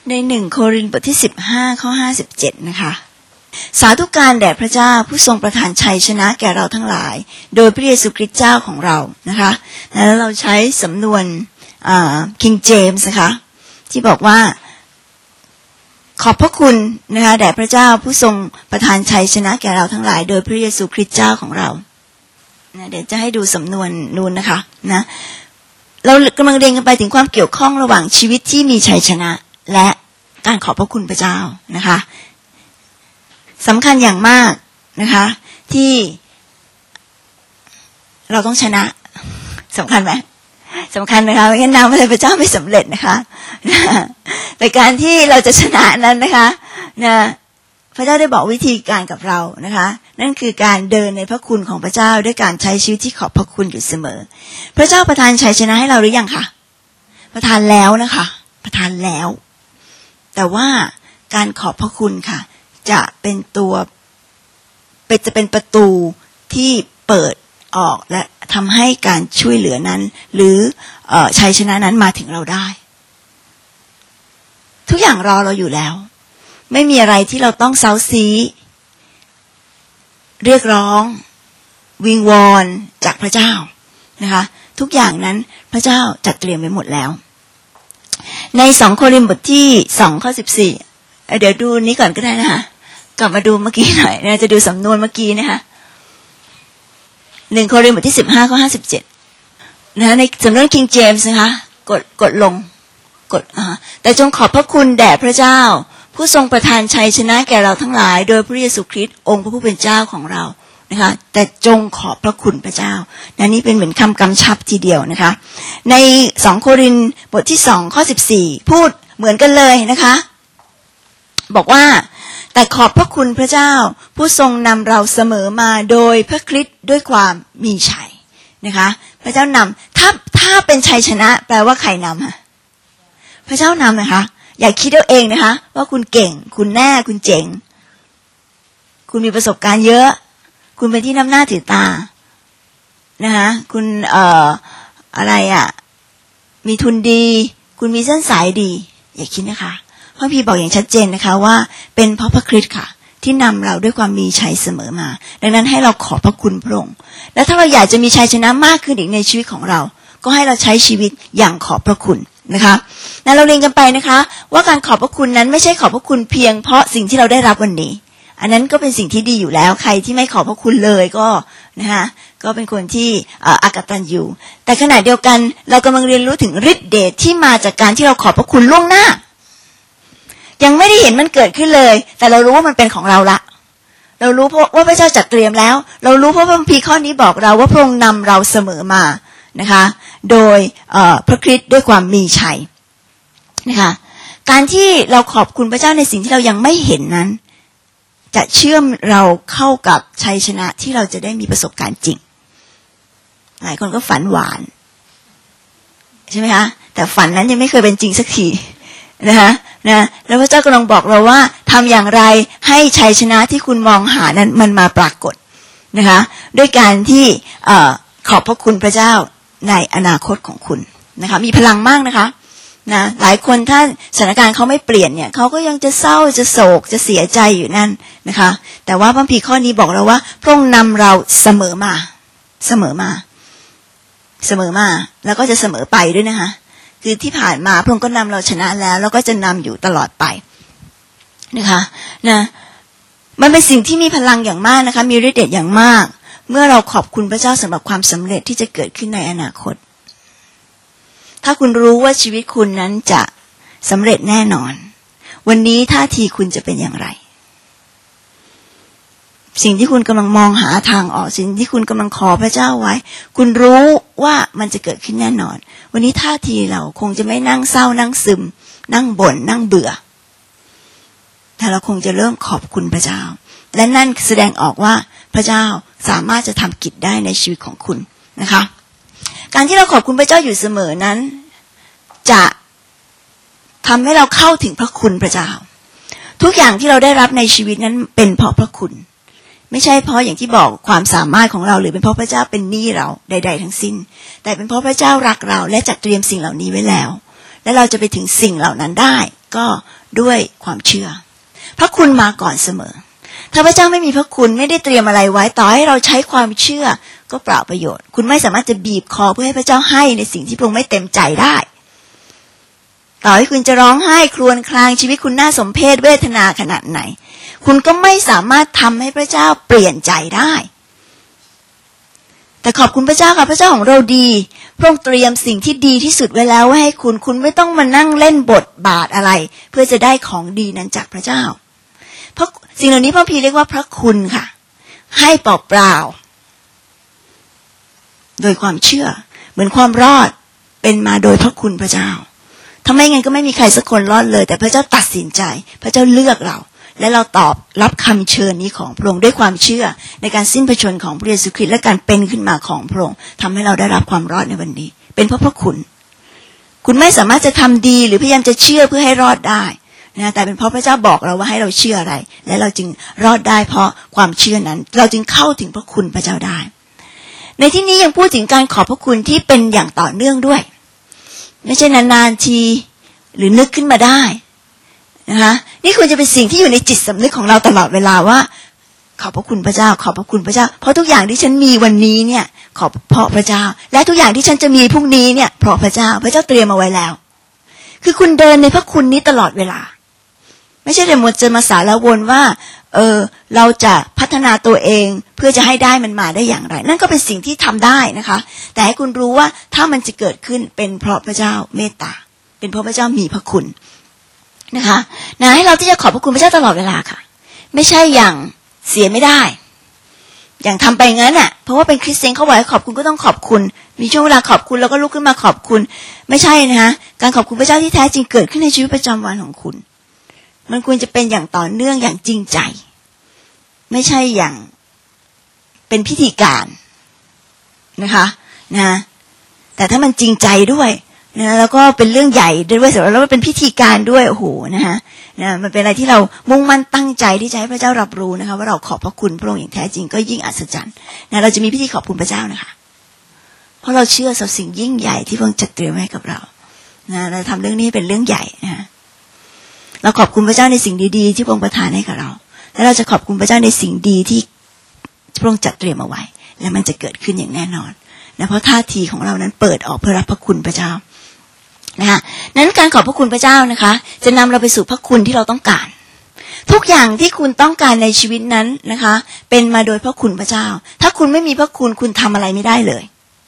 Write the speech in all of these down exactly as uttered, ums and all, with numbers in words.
ในหนึ่งโครินธ์บทที่สิบห้าข้อห้าสิบเจ็ดนะคะสาธุการแด่พระเจ้าผู้ทรงประทานชัยชนะแก่เราทั้งหลายโดยพระเยซูคริสต์เจ้าของเรานะคะแล้วเราใช้สำนวนอ่า King James นะคะที่บอกว่าขอบพระคุณนะคะแด่พระเจ้าผู้ทรงประทานชัยชนะแก่เราทั้งหลายโดยพระเยซูคริสต์เจ้าของเรานะเดี๋ยวจะให้ดูสำนวนนูนนะคะนะเรากำลังเรียนกันไปถึงความเกี่ยวข้องระหว่างชีวิตที่มีชัยชนะและการขอบพระคุณพระเจ้านะคะสำคัญอย่างมากนะคะที่เราต้องชนะสำคัญไหมสำคัญนะคะไม่งั้นนำพระเจ้าไม่สำเร็จนะคะแต่การที่เราจะชนะนั้นนะคะนะพระเจ้าได้บอกวิธีการกับเรานะคะนั่นคือการเดินในพระคุณของพระเจ้าด้วยการใช้ชีวิตที่ขอบพระคุณอยู่เสมอพระเจ้าประทานชัยชนะให้เราหรือยังคะประทานแล้วนะคะประทานแล้วแต่ว่าการขอบพระคุณค่ะจะเป็นตัวเป็นจะเป็นประตูที่เปิดออกและทำให้การช่วยเหลือนั้นหรือเอ่อชัยชนะนั้นมาถึงเราได้ทุกอย่างรอเราอยู่แล้วไม่มีอะไรที่เราต้องเซ้าซีเรียกร้องวิงวอนจากพระเจ้านะคะทุกอย่างนั้นพระเจ้าจัดเตรียมไว้หมดแล้วในสองโครินธ์บทที่สองข้อสิบสี่เดี๋ยวดูนี้ก่อนก็ได้นะคะกลับมาดูเมื่อกี้หน่อยนะจะดูสำนวนเมื่อกี้นะคะหนึ่งโครินธ์บทที่สิบห้าข้อห้าสิบเจ็ดนะในสำนวน King James นะคะกดกดลงกดอ่าแต่จงขอบพระคุณแด่พระเจ้าผู้ทรงประทานชัยชนะแก่เราทั้งหลายโดยพระเยซูคริสต์องค์พระผู้เป็นเจ้าของเรานะคะแต่จงขอบพระคุณพระเจ้านะนี่เป็นเหมือนคำกำชับทีเดียวนะคะในสองโครินธ์บทที่สองข้อสิบสี่พูดเหมือนกันเลยนะคะบอกว่าแต่ขอบพระคุณพระเจ้าผู้ทรงนำเราเสมอมาโดยพระคริสต์ด้วยความมีชัยนะคะพระเจ้านำถ้าถ้าเป็นชัยชนะแปลว่าใครนำฮะพระเจ้านำนะคะอย่าคิดเอาเองนะคะว่าคุณเก่งคุณแน่คุณเจ๋งคุณมีประสบการณ์เยอะคุณเป็นที่นำหน้าถือตานะคะคุณเอ่ออะไรอ่ะมีทุนดีคุณมีเส้นสายดีอย่าคิดนะคะพระพี่บอกอย่างชัดเจนนะคะว่าเป็นเพราะพระคริสต์ค่ะที่นำเราด้วยความมีชัยเสมอมาดังนั้นให้เราขอบพระคุณพระองค์และถ้าเราอยากจะมีชัยชนะมากขึ้นอีกในชีวิตของเราก็ให้เราใช้ชีวิตอย่างขอบพระคุณนะคะนั้นเราเรียนกันไปนะคะว่าการขอบพระคุณนั้นไม่ใช่ขอบพระคุณเพียงเพราะสิ่งที่เราได้รับวันนี้อันนั้นก็เป็นสิ่งที่ดีอยู่แล้วใครที่ไม่ขอบพระคุณเลยก็นะคะก็เป็นคนที่อากตัญญูแต่ขณะเดียวกันเรากำลังเรียนรู้ถึงฤทธิ์เดชที่มาจากการที่เราขอบพระคุณล่วงหน้ายังไม่ได้เห็นมันเกิดขึ้นเลยแต่เรารู้ว่ามันเป็นของเราละเรารู้เพราะว่าพระเจ้าจัดเตรียมแล้วเรารู้เพราะพระคัมภีร์ข้อนี้บอกเราว่าพระองค์นำเราเสมอมานะคะโดยพระคริสต์ด้วยความมีชัยนะคะการที่เราขอบคุณพระเจ้าในสิ่งที่เรายังไม่เห็นนั้นจะเชื่อมเราเข้ากับชัยชนะที่เราจะได้มีประสบการณ์จริงหลายคนก็ฝันหวานใช่ไหมคะแต่ฝันนั้นยังไม่เคยเป็นจริงสักทีนะคะนะแล้วพระเจ้ากำลังบอกเราว่าทำอย่างไรให้ชัยชนะที่คุณมองหานั้นมันมาปรากฏนะคะด้วยการที่เอ่อขอบพระคุณพระเจ้าในอนาคตของคุณนะคะมีพลังมากนะคะนะหลายคนถ้าสถานการณ์เขาไม่เปลี่ยนเนี่ยเขาก็ยังจะเศร้าจะโศกจะเสียใจอยู่นั่นนะคะแต่ว่าพระคัมภีร์ข้อนี้บอกเราว่าพระองค์นำเราเสมอมาเสมอมาเสมอมาแล้วก็จะเสมอไปด้วยนะคะคือที่ผ่านมาพระองค์ก็นำเราชนะแล้วแล้วก็จะนำอยู่ตลอดไปนะคะนะมันเป็นสิ่งที่มีพลังอย่างมากนะคะมีฤทธิ์เดชอย่างมากเมื่อเราขอบคุณพระเจ้าสำหรับความสำเร็จที่จะเกิดขึ้นในอนาคตถ้าคุณรู้ว่าชีวิตคุณนั้นจะสำเร็จแน่นอนวันนี้ท่าทีคุณจะเป็นอย่างไรสิ่งที่คุณกำลังมองหาทางออกสิ่งที่คุณกำลังขอพระเจ้าไว้คุณรู้ว่ามันจะเกิดขึ้นแน่นอนวันนี้ท่าทีเราคงจะไม่นั่งเศร้านั่งซึมนั่งบ่นนั่งเบื่อแต่เราคงจะเริ่มขอบคุณพระเจ้าและนั่นแสดงออกว่าพระเจ้าสามารถจะทำกิจได้ในชีวิตของคุณนะคะการที่เราขอบคุณพระเจ้าอยู่เสมอนั้นจะทำให้เราเข้าถึงพระคุณพระเจ้าทุกอย่างที่เราได้รับในชีวิตนั้นเป็นเพราะพระคุณไม่ใช่เพราะอย่างที่บอกความสามารถของเราหรือเป็นเพราะพระเจ้าเป็นหนี้เราใดๆทั้งสิ้นแต่เป็นเพราะพระเจ้ารักเราและจัดเตรียมสิ่งเหล่านี้ไว้แล้วและเราจะไปถึงสิ่งเหล่านั้นได้ก็ด้วยความเชื่อพระคุณมาก่อนเสมอถ้าพระเจ้าไม่มีพระคุณไม่ได้เตรียมอะไรไว้ต่อให้เราใช้ความเชื่อก็เปล่าประโยชน์คุณไม่สามารถจะบีบคอเพื่อให้พระเจ้าให้ในสิ่งที่พระองค์ไม่เต็มใจได้ต่อให้คุณจะร้องไห้ครวญครางชีวิตคุณน่าสมเพชเวทนาขนาดไหนคุณก็ไม่สามารถทำให้พระเจ้าเปลี่ยนใจได้แต่ขอบคุณพระเจ้าค่ะพระเจ้าของเราดีพระองค์เตรียมสิ่งที่ดีที่สุดไว้แล้วไว้ให้คุณคุณไม่ต้องมานั่งเล่นบทบาทอะไรเพื่อจะได้ของดีนั้นจากพระเจ้าเพราะสิ่งเหล่านี้พระพีเรียกว่าพระคุณค่ะให้เปล่าๆโดยความเชื่อเหมือนความรอดเป็นมาโดยพระคุณพระเจ้าถ้าไม่งั้นก็ไม่มีใครสักคนรอดเลยแต่พระเจ้าตัดสินใจพระเจ้าเลือกเราและเราตอบรับคำเชิญนี้ของพระองค์ด้วยความเชื่อในการสิ้นพระชนม์ของพระเยซูคริสต์และการเป็นขึ้นมาของพระองค์ทำให้เราได้รับความรอดในวันนี้เป็นเพราะพระคุณคุณไม่สามารถจะทำดีหรือพยายามจะเชื่อเพื่อให้รอดได้นะแต่เป็นเพราะพระเจ้าบอกเราว่าให้เราเชื่ออะไรและเราจึงรอดได้เพราะความเชื่อนั้นเราจึงเข้าถึงพระคุณพระเจ้าได้ในที่นี้ยังพูดถึงการขอบพระคุณที่เป็นอย่างต่อเนื่องด้วยไม่ใช่นานๆทีหรือนึกขึ้นมาได้นะคะนี่ควรจะเป็นสิ่งที่อยู่ในจิตสำนึกของเราตลอดเวลาว่าขอบพระคุณพระเจ้าขอบพระคุณพระเจ้าเพราะทุกอย่างที่ฉันมีวันนี้เนี่ยขอบเพราะพระเจ้าและทุกอย่างที่ฉันจะมีพรุ่งนี้เนี่ยเพราะพระเจ้าพระเจ้าเตรียมเอาไว้แล้วคือคุณเดินในพระคุณนี้ตลอดเวลาไม่ใช่แต่หมดจะมาสารวนว่าเออเราจะพัฒนาตัวเองเพื่อจะให้ได้มันมาได้อย่างไรนั่นก็เป็นสิ่งที่ทำได้นะคะแต่ให้คุณรู้ว่าถ้ามันจะเกิดขึ้นเป็นเพราะพระเจ้าเมตตาเป็นเพราะพระเจ้ามีพระคุณนะคะนะให้เราที่จะขอบพระคุณพระเจ้าตลอดเวลาค่ะไม่ใช่อย่างเสียไม่ได้อย่างทำไปงั้นน่ะเพราะว่าเป็นคริสเตียนเขาบอกให้ขอบคุณก็ต้องขอบคุณมีช่วงเวลาขอบคุณแล้วก็ลุกขึ้นมาขอบคุณไม่ใช่นะคะการขอบคุณพระเจ้าที่แท้จริงเกิดขึ้นในชีวิตประจำวันของคุณมันควรจะเป็นอย่างต่อเนื่องอย่างจริงใจไม่ใช่อย่างเป็นพิธีการนะคะนะแต่ถ้ามันจริงใจด้วยนะแล้วก็เป็นเรื่องใหญ่ด้วยสำหรับเราเป็นพิธีการด้วยโอ้โหนะคะนะมันเป็นอะไรที่เรามุ่งมั่นตั้งใจที่จะให้พระเจ้ารับรู้นะคะว่าเราขอบพระคุณพระองค์อย่างแท้จริงก็ยิ่งอัศจรรย์นะเราจะมีพิธีขอบคุณพระเจ้านะคะเพราะเราเชื่อในสิ่งยิ่งใหญ่ที่พระองค์จัดเตรียมไว้กับเรานะเราทำเรื่องนี้เป็นเรื่องใหญ่นะเราขอบคุณพระเจ้าในสิ่งดีๆที่พระองค์ประทานให้กับเราและเราจะขอบคุณพระเจ้าในสิ่งดีที่พระองค์จัดเตรียมเอาไว้และมันจะเกิดขึ้นอย่างแน่นอนนะเพราะท่าทีของเรานั้นเปิดออกเพื่อรับพระคุณพระเจ้านะคะนั้นการขอบพระคุณพระเจ้านะคะจะนำเราไปสู่พระคุณที่เราต้องการทุกอย่างที่คุณต้องการในชีวิตนั้นนะคะเป็นมาโดยพระคุณพระเจ้าถ้าคุณไม่มีพระคุณคุณทำอะไรไม่ได้เลย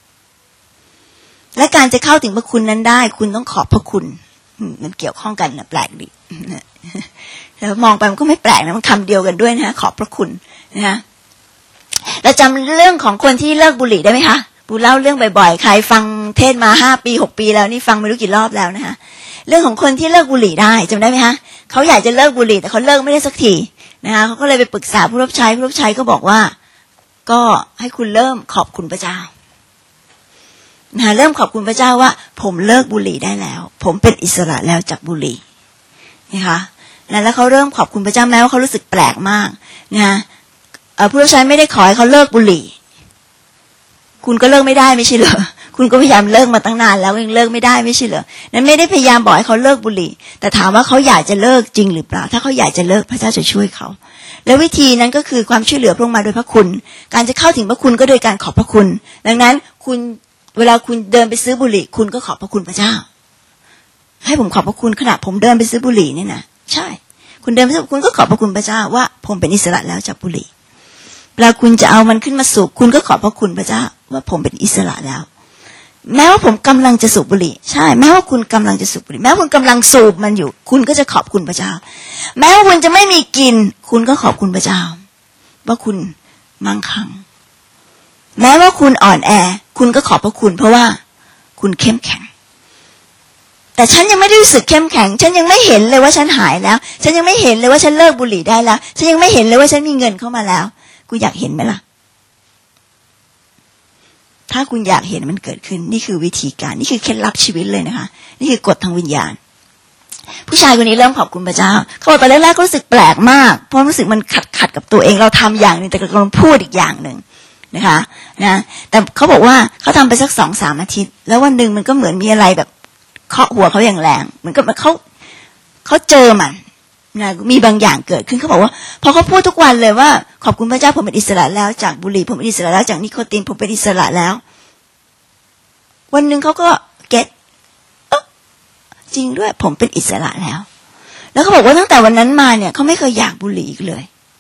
และการจะเข้าถึงพระคุณนั้นได้คุณต้องขอบพระคุณมันเกี่ยวข้องกันนะแปลกดิแล้วมองไปมันก็ไม่แปลกนะมันคำเดียวกันด้วยนะขอบพระคุณนะคะเราจำเรื่องของคนที่เลิกบุหรี่ได้ไหมคะปูเล่าเรื่องบ่อยๆใครฟังเทศมาห้าปีหกปีแล้วนี่ฟังไม่รู้กี่รอบแล้วนะคะเรื่องของคนที่เลิกบุหรี่ได้จำได้ไหมคะเขาอยากจะเลิกบุหรี่แต่เขาเลิกไม่ได้สักทีนะคะเขาก็เลยไปปรึกษาผู้รับใช้ผู้รับใช้ก็บอกว่าก็ให้คุณเริ่มขอบคุณพระเจ้านะเริ่มขอบคุณพระเจ้าว่าผมเลิกบุหรี่ได้แล้วผมเป็นอิสระแล้วจากบุหรี่นะคะแล้วเขาเริ่มขอบคุณพระเจ้าแม้ว่าเขารู้สึกแปลกมากนะผู้รับใช้ไม่ได้ขอให้เขาเลิกบุหรี่คุณก็เลิกไม่ได้ไม่ใช่เหรอคุณก็พยายามเลิกมาตั้งนานแล้วยังเลิกไม่ได้ไม่ใช่เหรอนั้นไม่ได้พยายามบอกให้เขาเลิกบุหรี่แต่ถามว่าเขาอยากจะเลิกจริงหรือเปล่าถ้าเขาอยากจะเลิกพระเจ้าจะช่วยเขาและวิธีนั้นก็คือความช่วยเหลือพระองค์มาโดยพระคุณการจะเข้าถึงพระคุณก็โดยการขอบพระคุณดังนั้นคุณเวลาคุณเดินไปซื้อบุหรี่คุณก็ขอบพระคุณพระเจ้าให้ผมขอบพระคุณขณะผมเดินไปซื้อบุหรี่เนี่ยนะใช่คุณเดินไปซื้อคุณก็ขอบพระคุณพระเจ้าว่าผมเป็นอิสระแล้วจากบุหรี่เวลาคุณจะเอามันขึ้นมาสูบคุณก็ขอบพระคุณพระเจ้าว่าผมเป็นอิสระแล้วแม้ว่าผมกำลังจะสูบบุหรี่ใช่แม้ว่าคุณกำลังจะสูบบุหรี่แม้ว่าคุณกำลังสูบมันอยู่คุณก็จะขอบคุณพระเจ้าแม้ว่าคุณจะไม่มีกินคุณก็ขอบคุณพระเจ้าว่าคุณมั่งคั่งแม้ว่าคุณอ่อนแอคุณก็ขอบพระคุณเพราะว่าคุณเข้มแข็งแต่ฉันยังไม่ได้รู้สึกเข้มแข็งฉันยังไม่เห็นเลยว่าฉันหายแล้วฉันยังไม่เห็นเลยว่าฉันเลิกบุหรี่ได้แล้วฉันยังไม่เห็นเลยว่าฉันมีเงินเข้ามาแล้วกูอยากเห็นไหมล่ะถ้าคุณอยากเห็นมันเกิดขึ้นนี่คือวิธีการนี่คือเคล็ดลับชีวิตเลยนะคะนี่คือกฎทางวิญญาณผู้ชายคนนี้เริ่มขอบคุณพระเจ้าเขาบอกตอนแรกๆก็รู้สึกแปลกมากเพราะรู้สึกมันขัดขัดกับตัวเองเราทำอย่างนึงแต่กำลังพูดอีกอย่างนึงนะคะนะแต่เขาบอกว่าเขาทำไปสักสองสามอาทิตย์แล้ววันหนึ่งมันก็เหมือนมีอะไรแบบเคาะหัวเขาอย่างแรงเหมือนกับเขาเขาเจอมันนะมีบางอย่างเกิดขึ้นเขาบอกว่าพอเขาพูดทุกวันเลยว่าขอบคุณพระเจ้าผมเป็นอิสระแล้วจากบุหรี่ผมเป็นอิสระแล้วจากนิโคตินผมเป็นอิสระแล้ววันหนึ่งเขาก็เก็ตเอ๊ะจริงด้วยผมเป็นอิสระแล้วแล้วเขาบอกว่าตั้งแต่วันนั้นมาเนี่ยเขาไม่เคยอยากบุหรี่อีกเลย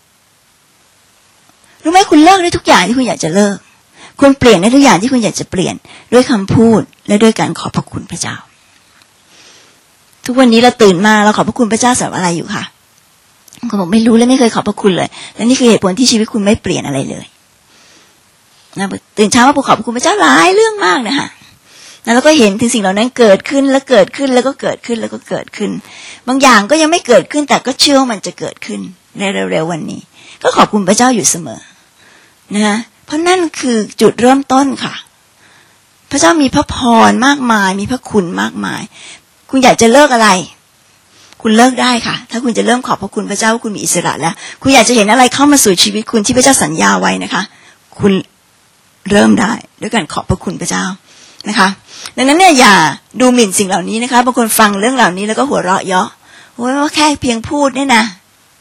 รู้ไหมคุณเลิกได้ทุกอย่างที่คุณอยากจะเลิกคุณเปลี่ยนได้ทุกอย่างที่คุณอยากจะเปลี่ยนด้วยคำพูดและด้วยการขอบพระคุณพระเจ้าทุกวันนี้เราตื่นมาเราขอบพระคุณพระเจ้าสำหรับอะไรอยู่ค่ะคุณบอกไม่รู้และไม่เคยขอบพระคุณเลยและนี่คือเหตุผลที่ชีวิตคุณไม่เปลี่ยนอะไรเลยนะตื่นเช้ามาขอบพระคุณพระเจ้าหลายเรื่องมากนะคะแล้วก็เห็นถึงสิ่งเหล่านั้นเกิดขึ้นแล้วเกิดขึ้นแล้วก็เกิดขึ้นแล้วก็เกิดขึ้นบางอย่างก็ยังไม่เกิดขึ้นแต่ก็เชื่อว่ามันจะเกิดขึ้นในเร็วๆวันนี้ก็ขอบคุณพระเจ้าอยู่เสมอนะเพราะนั่นคือจุดเริ่มต้นค่ะพระเจ้ามีพระพรมากมายมีพระคุณมากมายคุณอยากจะเลิกอะไรคุณเลิกได้ค่ะถ้าคุณจะเริ่มขอบพระคุณพระเจ้าว่าคุณมีอิสระแล้วคุณอยากจะเห็นอะไรเข้ามาสู่ชีวิตคุณที่พระเจ้าสัญญาไว้นะคะคุณเริ่มได้ด้วยการขอบพระคุณพระเจ้านะคะดังนั้นเนี่ยอย่าดูหมิ่นสิ่งเหล่านี้นะคะบางคนฟังเรื่องเหล่านี้แล้วก็หัวเราะเยาะโอ้ยว่าแค่เพียงพูดเนี่ยนะ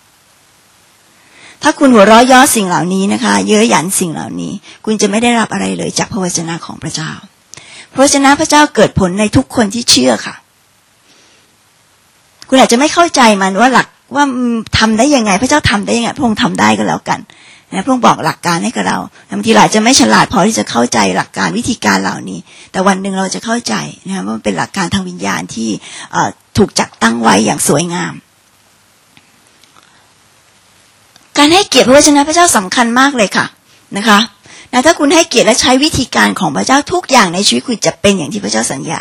ถ้าคุณหัวเราะเยาะสิ่งเหล่านี้นะคะเย้ยหยันสิ่งเหล่านี้คุณจะไม่ได้รับอะไรเลยจากพระวจนะของพระเจ้าพระวจนะพระเจ้าเกิดผลในทุกคนที่เชื่อค่ะคุณอาจจะไม่เข้าใจมันว่าหลักว่าทำได้ยังไงพระเจ้าทำได้ยังไงพระองค์ทำได้ก็แล้วกันนะพระองค์บอกหลักการให้กับเราบางทีเราอาจจะไม่ฉลาดพอที่จะเข้าใจหลักการวิธีการเหล่านี้แต่วันหนึ่งเราจะเข้าใจนะว่ามันเป็นหลักการทางวิญญาณที่ถูกจัดตั้งไว้อย่างสวยงามการให้เกียรติพระวจนะพระเจ้าสำคัญมากเลยค่ะนะคะนะถ้าคุณให้เกียรติและใช้วิธีการของพระเจ้าทุกอย่างในชีวิตคุณจะเป็นอย่างที่พระเจ้าสัญญา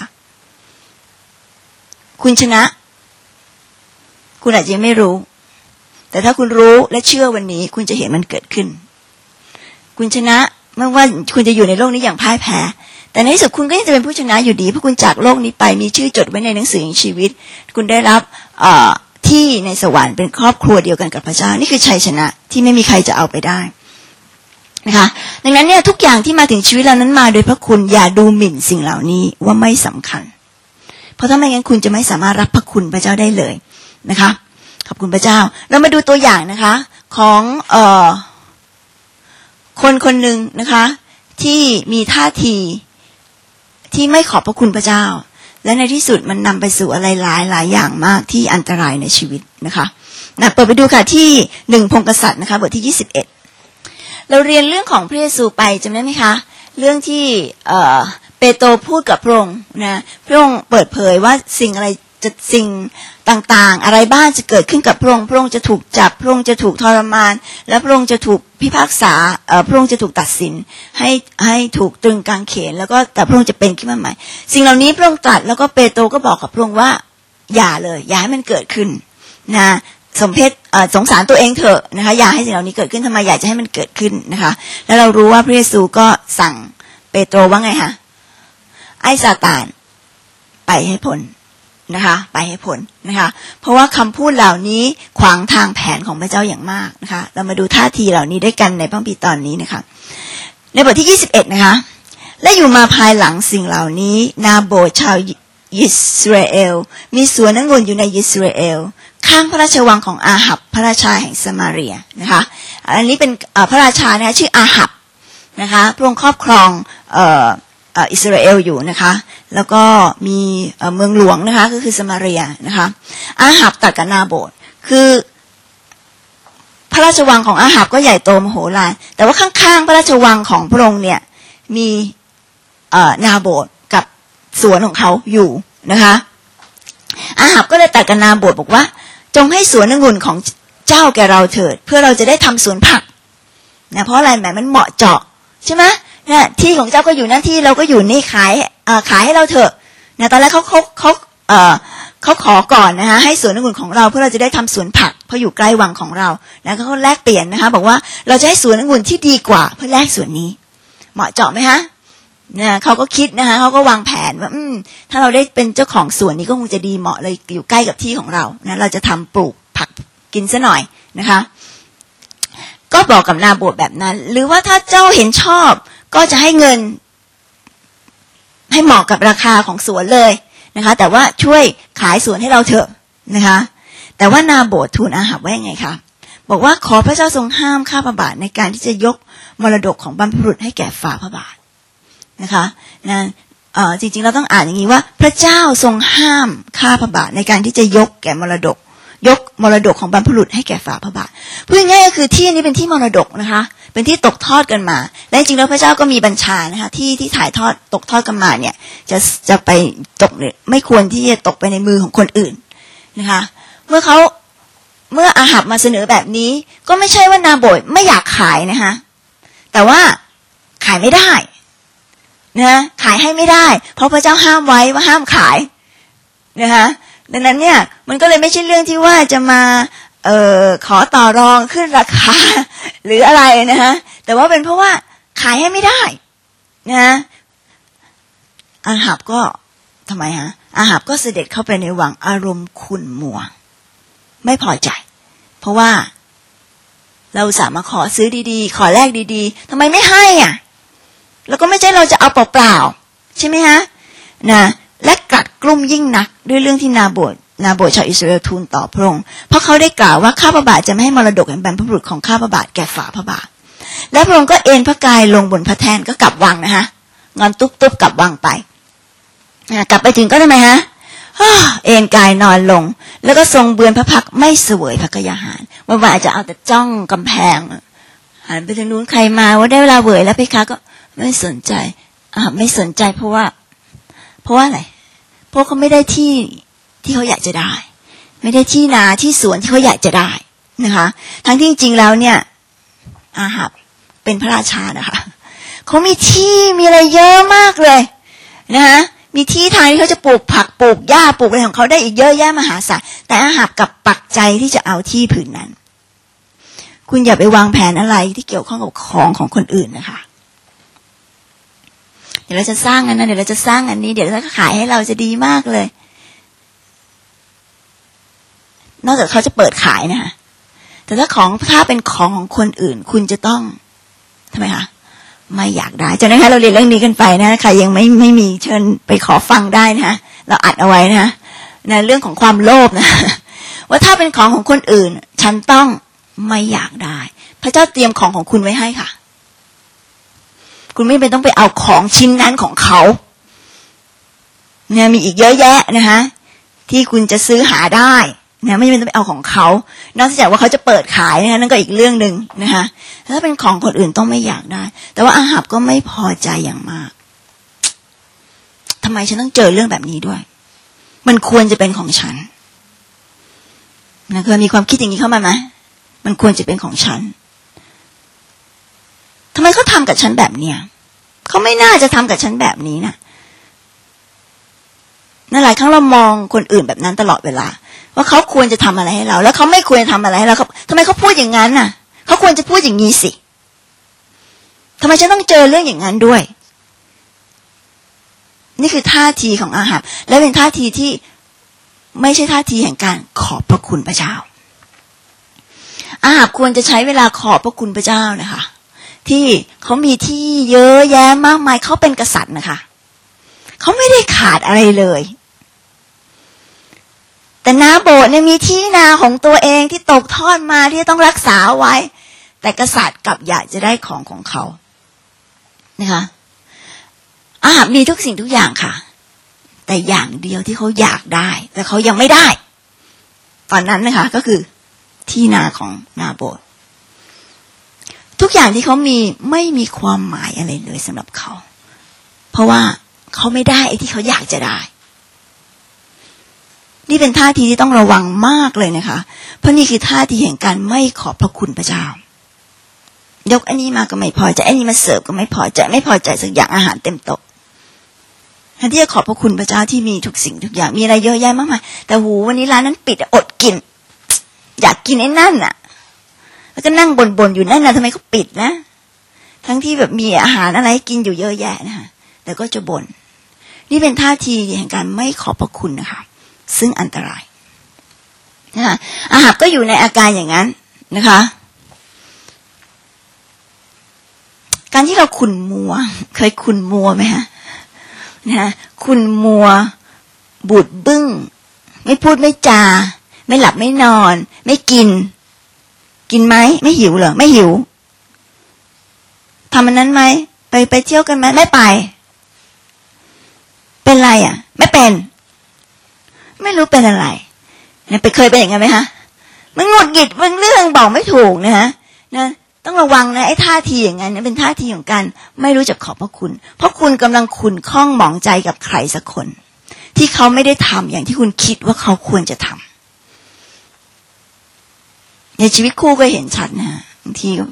คุณชนะคุณอาจจะไม่รู้แต่ถ้าคุณรู้และเชื่อวันนี้คุณจะเห็นมันเกิดขึ้นคุณชนะไม่ว่าคุณจะอยู่ในโลกนี้อย่างพ่ายแพ้แต่ในที่สุดคุณก็ยังจะเป็นผู้ชนะอยู่ดีเพราะคุณจากโลกนี้ไปมีชื่อจดไว้ในหนังสือแห่งชีวิตคุณได้รับที่ในสวรรค์เป็นครอบครัวเดียวกันกับพระเจ้านี่คือชัยชนะที่ไม่มีใครจะเอาไปได้นะคะดังนั้นเนี่ยทุกอย่างที่มาถึงชีวิตเรานั้นมาโดยพระคุณอย่าดูหมิ่นสิ่งเหล่านี้ว่าไม่สำคัญเพราะถ้าไม่งั้นคุณจะไม่สามารถรับพระคุณพระเจ้าได้เลยนะคะขอบคุณพระเจ้าเรามาดูตัวอย่างนะคะของเอ่อคนคนหนึ่งนะคะที่มีท่าทีที่ไม่ขอบพระคุณพระเจ้าและในที่สุดมันนำไปสู่อะไรหลายหลายอย่างมากที่อันตรายในชีวิตนะคะนะเปิดไปดูค่ะที่หนึ่งพงศ์กษัตริย์นะคะบทที่ยี่สิบเอ็ดเราเรียนเรื่องของพระเยซูไปจำได้ไหมคะเรื่องที่เอ่อเปโตรพูดกับพระองค์นะพระองค์เปิดเผยว่าสิ่งอะไรจะสิ่งต่างๆอะไรบ้างจะเกิดขึ้นกับพระองค์พระองค์จะถูกจับพระองค์จะถูกทรมานและพระองค์จะถูกพิพากษาเอ่อพระองค์จะถูกตัดสินให้ให้ถูกตรึงกางเขนแล้วก็แต่พระองค์จะเป็นขึ้นมาใหม่สิ่งเหล่านี้พระองค์ตรัสแล้วก็เปโตรก็บอกกับพระองค์ว่าอย่าเลยอย่าให้มันเกิดขึ้นนะสมเพชเอ่อสงสารตัวเองเถอะนะคะอย่าให้สิ่งเหล่านี้เกิดขึ้นทำไมอยากจะให้มันเกิดขึ้นนะคะแล้วเรารู้ว่าพระเยซูก็สั่งเปโตรว่าไงคะไอ้ซาตานไปให้พ้นนะคะไปให้พ้นนะคะเพราะว่าคำพูดเหล่านี้ขวางทางแผนของพระเจ้าอย่างมากนะคะเรามาดูท่าทีเหล่านี้ด้วยกันในพระคัมภีร์ตอนนี้นะคะในบทที่ยี่สิบเอ็ดนะคะและอยู่มาภายหลังสิ่งเหล่านี้นาโบทชาวอิสราเอลมีสวนองุ่นอยู่ในอิสราเอลข้างพระราชวังของอาหับพระราชาแห่งสมาเรียนะคะอันนี้เป็นพระราชานะคะชื่ออาหับนะคะพระองค์ครอบครองเอ่ออิสราเอลอยู่นะคะแล้วก็มีเมืองหลวงนะคะก็คือสมาเรียนะคะอาหับตัดกับนาโบทคือพระราชวังของอาหับก็ใหญ่โตมโหฬารแต่ว่าข้างๆพระราชวังของพระองค์เนี่ยมีนาโบทกับสวนของเขาอยู่นะคะอาหับก็เลยตัดกับนาโบทบอกว่าจงให้สวนองุ่นของเจ้าแก่เราเถิดเพื่อเราจะได้ทำสวนผักนะเพราะอะไรแหมมันเหมาะเจาะใช่ไหมเนี่ยที่ของเจ้าก็อยู่นั่นที่เราก็อยู่นี่ขายเอ่อขายให้เราเถอะนะตอนแรกเขาเขาเขาเอ่อเขาขอก่อนนะคะให้สวนองุ่นของเราเพื่อเราจะได้ทำสวนผักเพราะอยู่ใกล้วังของเราแล้วเขาแลกเปลี่ยนนะคะบอกว่าเราจะให้สวนองุ่นที่ดีกว่าเพื่อแลกสวนนี้เหมาะเจาะไหมคะเนี่ยเขาก็คิดนะคะเขาก็วางแผนว่าอืมถ้าเราได้เป็นเจ้าของสวนนี้ก็คงจะดีเหมาะเลยอยู่ใกล้กับที่ของเรานะเราจะทำปลูกผักกินซะหน่อยนะคะก็บอกกับนาโบทแบบนั้นหรือว่าถ้าเจ้าเห็นชอบก็จะให้เงินให้เหมาะกับราคาของสวนเลยนะคะแต่ว่าช่วยขายสวนให้เราเถอะนะคะแต่ว่านาโบททูลอาหับว่ายังไงคะบอกว่าขอพระเจ้าทรงห้ามข้าพระบาทในการที่จะยกมรดกของบรรพบุรุษให้แก่ฝ่าพระบาทนะคะนะเอ่อจริงๆเราต้องอ่านอย่างนี้ว่าพระเจ้าทรงห้ามข้าพระบาทในการที่จะยกแก่มรดกยกมรดกของบรรพบุรุษให้แก่ฝ่าพระบาทพูดง่ายๆก็คือที่นี้เป็นที่มรดกนะคะเป็นที่ตกทอดกันมาและจริงๆแล้วพระเจ้าก็มีบัญชานะคะที่ที่ถ่ายทอดตกทอดกันมาเนี่ยจะจะไปตกเนี่ยไม่ควรที่จะตกไปในมือของคนอื่นนะคะเมื่อเขาเมื่ออาหับมาเสนอแบบนี้ก็ไม่ใช่ว่านาโบทไม่อยากขายนะคะแต่ว่าขายไม่ได้นะขายให้ไม่ได้เพราะพระเจ้าห้ามไว้ว่าห้ามขายนะคะดังนั้นเนี่ยมันก็เลยไม่ใช่เรื่องที่ว่าจะมาเอ่อขอต่อรองขึ้นราคาหรืออะไรนะคะแต่ว่าเป็นเพราะว่าขายให้ไม่ได้นะอาหับก็ทำไมฮะอาหับก็เสด็จเข้าไปในวังอารมณ์ขุ่นมัวไม่พอใจเพราะว่าเราสามารถขอซื้อดีๆขอแลกดีๆทำไมไม่ให้อ่ะแล้วก็ไม่ใช่เราจะเอาเปล่าๆใช่ไหมฮะนะและกัดกลุ้มยิ่งนักด้วยเรื่องที่นาโบทนาโบทชาวอิสราเอลทูลต่อพระองค์เพราะเขาได้กล่าวว่าข้าพระบาทจะไม่ให้มรดกแห่งบรรพบุรุษของข้าพระบาทแก่ฝ่าพระบาทและพระองค์ก็เอนพระกายลงบนพระแท่นก็กลับวังนะฮะงอนตุ๊บๆกลับวังไปกลับไปถึงก็ทำไมฮะเอนกายนอนลงแล้วก็ทรงเบือนพระพักไม่เสวยพระกยาหารวันวานอาจจะเอาแต่จ้องกำแพงหันไปทางนู้นใครมาว่าได้เวลาเวยแล้วเพคะก็ไม่สนใจอ่าไม่สนใจเพราะว่าเพราะว่าอะไรเพราะเขาไม่ได้ที่ที่เขาอยากจะได้ไม่ได้ที่นาที่สวนที่เขาอยากจะได้นะคะทั้งที่จริงๆแล้วเนี่ยอาหับเป็นพระราชานะคะเขามีที่มีอะไรเยอะมากเลยนะคะมีที่ทางที่เขาจะปลูกผักปลูกหญ้าปลูกอะไรของเขาได้อีกเยอะแยะมหาศาลแต่อาหับกับปักใจที่จะเอาที่ผืนนั้นคุณอย่าไปวางแผนอะไรที่เกี่ยวข้องกับของของคนอื่นนะคะเดี๋ยวเราจะสร้างอันนั้นเดี๋ยวเราจะสร้างอันนี้เดี๋ยวเราจะขายให้เราจะดีมากเลยนอกจากเขาจะเปิดขายนะคะแต่ถ้าของถ้าเป็นของของคนอื่นคุณจะต้องทำไมคะไม่อยากได้จากนั้นเราเรียนเรื่องนี้กันไปนะใครยังไม่ไม่มีเชิญไปขอฟังได้นะเราอัดเอาไว้นะในเรื่องของความโลภนะว่าถ้าเป็นของของคนอื่นฉันต้องไม่อยากได้พระเจ้าเตรียมของของคุณไว้ให้ค่ะคุณไม่เป็นต้องไปเอาของชิ้นนั้นของเขาเนี่ยมีอีกเยอะแยะนะคะที่คุณจะซื้อหาได้นะไม่จำเป็นต้องไปเอาของเขานอกจากว่าเขาจะเปิดขายนะคะนั่นก็อีกเรื่องนึงนะคะถ้าเป็นของคนอื่นต้องไม่อยากได้แต่ว่าอาหับก็ไม่พอใจอย่างมากทำไมฉันต้องเจอเรื่องแบบนี้ด้วยมันควรจะเป็นของฉันนะเคยมีความคิดอย่างนี้เข้ามาไหมมันควรจะเป็นของฉันทำไมเขาทำกับฉันแบบเนี้ยเขาไม่น่าจะทำกับฉันแบบนี้นะนั่นหลายครั้งเรามองคนอื่นแบบนั้นตลอดเวลาว่าเขาควรจะทำอะไรให้เราแล้วเขาไม่ควรจะทำอะไรให้เราทำไมเขาพูดอย่างนั้นน่ะเขาควรจะพูดอย่างนี้สิทำไมฉันต้องเจอเรื่องอย่างนั้นด้วยนี่คือท่าทีของอาหับและเป็นท่าทีที่ไม่ใช่ท่าทีแห่งการขอบพระคุณพระเจ้าอาหับควรจะใช้เวลาขอบพระคุณพระเจ้านะคะที่เขามีที่เยอะแยะมากมายเขาเป็นกษัตริย์นะคะเขาไม่ได้ขาดอะไรเลยแต่นาโบทเนี่ยมีที่นาของตัวเองที่ตกทอดมาที่ต้องรักษาไว้แต่กษัตริย์กลับอยากจะได้ของของเขานะคะอาหับมีทุกสิ่งทุกอย่างค่ะแต่อย่างเดียวที่เขาอยากได้แต่เขายังไม่ได้ตอนนั้นนะคะก็คือที่นาของนาโบททุกอย่างที่เขามีไม่มีความหมายอะไรเลยสำหรับเขาเพราะว่าเขาไม่ได้ไอ้ที่เขาอยากจะได้นี่เป็นท่าทีที่ต้องระวังมากเลยนะคะเพราะนี่คือท่าทีแห่งการไม่ขอบพระคุณพระเจ้ายกอันนี้มาก็ไม่พอใจอันนี้มาเสิร์ฟก็ไม่พอใจไม่พอใจสักอย่างอาหารเต็มโต๊ะแทนที่จะขอบพระคุณพระเจ้าที่มีทุกสิ่งทุกอย่างมีอะไรเยอะแยะมากมายแต่หูวันนี้ร้านนั้นปิดอดกินอยากกินไอ้นั่นน่ะแล้วก็นั่งบ่นๆอยู่นั่นน่ะทำไมเขาปิดนะทั้งที่แบบมีอาหารอะไรกินอยู่เยอะแยะนะคะแต่ก็จะบ่นนี่เป็นท่าทีแห่งการไม่ขอบพระคุณนะคะซึ่งอันตรายนะคะอาหับก็อยู่ในอาการอย่างนั้นนะคะการที่เราขุ่นมัวเคยขุ่นมัวไหมฮะนะคะขุ่นมัวบูดบึ้งไม่พูดไม่จาไม่หลับไม่นอนไม่กินกินไหมไม่หิวเหรอไม่หิวทำอันนั้นไหมไปไปเที่ยวกันไหมไม่ไปเป็นไรอ่ะไม่เป็นไม่รู้เป็นอะไรเนี่ยไปเคยเป็นอย่างนั้นไหมฮะมันหงุดหงิดบางเรื่องบอกไม่ถูกนะฮะนะต้องระวังนะไอ้ท่าทีอย่างนั้นเป็นท่าทีของการไม่รู้จักขอบพระคุณเพราะคุณกำลังขุ่นข้องหมองใจกับใครสักคนที่เขาไม่ได้ทำอย่างที่คุณคิดว่าเขาควรจะทำในชีวิตคู่ก็เห็นชัดนะบางทีก็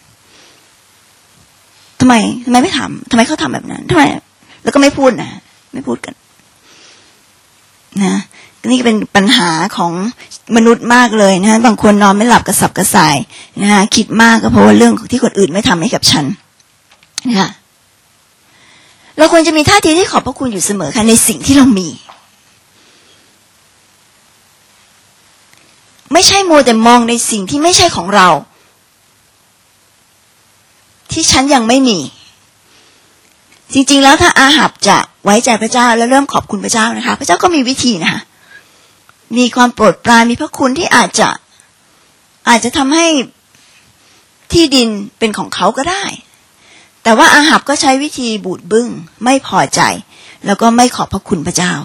ทำไมทำไมไม่ทำทำไมเขาทำแบบนั้นทำไมแล้วก็ไม่พูดนะไม่พูดกันนะนี่เป็นปัญหาของมนุษย์มากเลยนะบางคนนอนไม่หลับกระสับกระส่ายนะคิดมากก็เพราะว่าเรื่องที่คนอื่นไม่ทำให้กับฉันนะคะเราควรจะมีท่าทีที่ขอบพระคุณอยู่เสมอค่ะในสิ่งที่เรามีไม่ใช่มัวแต่มองในสิ่งที่ไม่ใช่ของเราที่ฉันยังไม่มีจริงๆแล้วถ้าอาหับจะไว้ใจพระเจ้าแล้วเริ่มขอบคุณพระเจ้านะคะพระเจ้าก็มีวิธีนะคะมีความโปรดปรานมีพระคุณที่อาจจะอาจจะทำให้ที่ดินเป็นของเขาก็ได้แต่ว่าอาหับก็ใช้วิธีบูดบึ้งไม่พอใจแล้วก็ไม่ขอบพระคุณพระเจ้า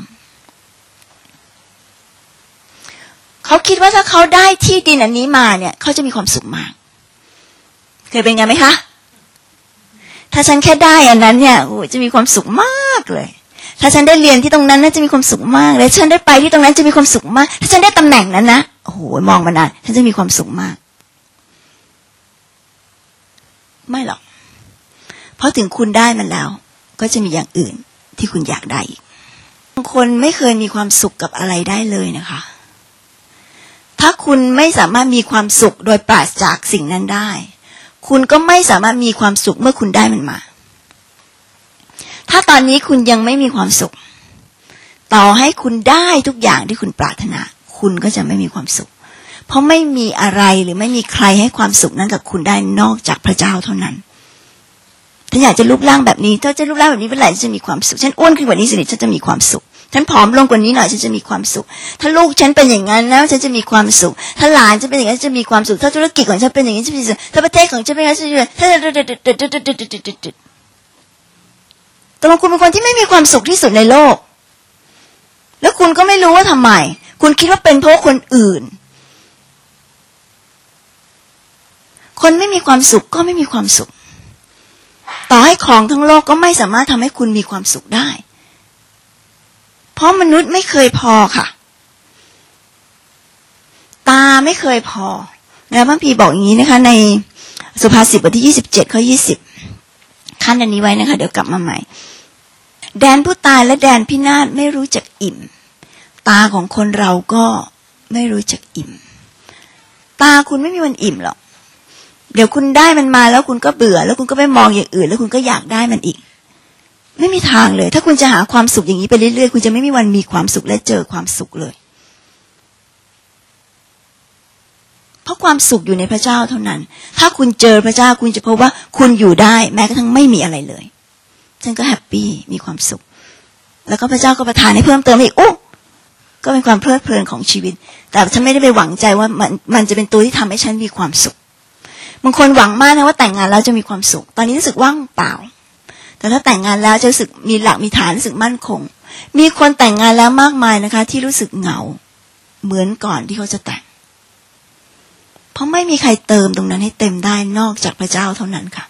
เขาคิดว่าถ้าเขาได้ที่ดินอันนี้มาเนี่ยเขาจะมีความสุขมากเคยเป็นไงไหมคะถ้าฉันแค่ได้อันนั้นเนี่ยโอ้จะมีความสุขมากเลยถ้าฉันได้เรียนที่ตรงนั้นน่าจะมีความสุขมากเลยฉันได้ไปที่ตรงนั้นจะมีความสุขมากถ้าฉันได้ตำแหน่งนั้นนะโอ้โหมองมานานฉันจะมีความสุขมากไม่หรอกเพราะถึงคุณได้มันแล้วก็จะมีอย่างอื่นที่คุณอยากได้อีกบางคนไม่เคยมีความสุขกับอะไรได้เลยนะคะถ้าคุณไม่สามารถมีความสุขโดยปราศจากสิ่งนั้นได้คุณก็ไม่สามารถมีความสุขเมื่อคุณได้มันมาถ้าตอนนี้คุณยังไม่มีความสุขต่อให้คุณได้ทุกอย่างที่คุณปรารถนาคุณก็จะไม่มีความสุขเพราะไม่มีอะไรหรือไม่มีใครให้ความสุขนั้นกับคุณได้นอกจากพระเจ้าเท่านั้นถ้าอยากจะรูปร่างแบบนี้ถ้าจะรูปร่างแบบนี้เมื่อไหร่ฉันจะมีความสุขฉันอ้วนขึ้นกว่านี้สิฉันจะมีความสุขฉันผอมลงกว่านี้หน่อยฉันจะมีความสุขถ้าลูกฉันเป็นอย่างนั้นแล้วฉันจะมีความสุขถ้าหลานฉันเป็นอย่างนั้นจะมีความสุขถ้าธุรกิจของฉันเป็นอย่างนี้จะมีสุขถ้าประเทศของฉันเป็นอย่างนี้จะถ้าแต่บางคุณเป็นคนที่ไม่มีความสุขที่สุดในโลกแล้วคุณก็ไม่รู้ว่าทำไมคุณคิดว่าเป็นเพราะคนอื่นคนไม่มีความสุขก็ไม่มีความสุขต่อให้ของทั้งโลกก็ไม่สามารถทำให้คุณมีความสุขได้เพราะมนุษย์ไม่เคยพอค่ะตาไม่เคยพอนะพระพีบอกอย่างนี้นะคะในสุภาษิตบทที่ยี่สิบเจ็ดข้อยี่สิบขั้นอันนี้ไว้นะคะเดี๋ยวกลับมาใหม่แดนผู้ตายและแดนพินาศไม่รู้จักอิ่มตาของคนเราก็ไม่รู้จักอิ่มตาคุณไม่มีวันอิ่มหรอกเดี๋ยวคุณได้มันมาแล้วคุณก็เบื่อแล้วคุณก็ไปมองอย่างอื่นแล้วคุณก็อยากได้มันอีกไม่มีทางเลยถ้าคุณจะหาความสุขอย่างนี้ไปเรื่อยๆคุณจะไม่มีวันมีความสุขและเจอความสุขเลยเพราะความสุขอยู่ในพระเจ้าเท่านั้นถ้าคุณเจอพระเจ้าคุณจะพบว่าคุณอยู่ได้แม้กระทั่งไม่มีอะไรเลยฉันก็แฮปปี้มีความสุขแล้วก็พระเจ้าก็ประทานให้เพิ่มเติมอีกโอ้ก็เป็นความเพลิดเพลินของชีวิตแต่ฉันไม่ได้ไปหวังใจว่ามันมันจะเป็นตัวที่ทำให้ฉันมีความสุขบางคนหวังมากนะว่าแต่งงานแล้วจะมีความสุขตอนนี้รู้สึกว่างเปล่าแต่ถ้าแต่งงานแล้วจะรู้สึกมีหลักมีฐานรู้สึกมั่นคงมีคนแต่งงานแล้วมากมายนะคะที่รู้สึกเหงาเหมือนก่อนที่เขาจะแต่งเพราะไม่มีใครเติมตรงนั้นให้เต็มได้นอกจากพระเจ้าเท่านั้นค่ะ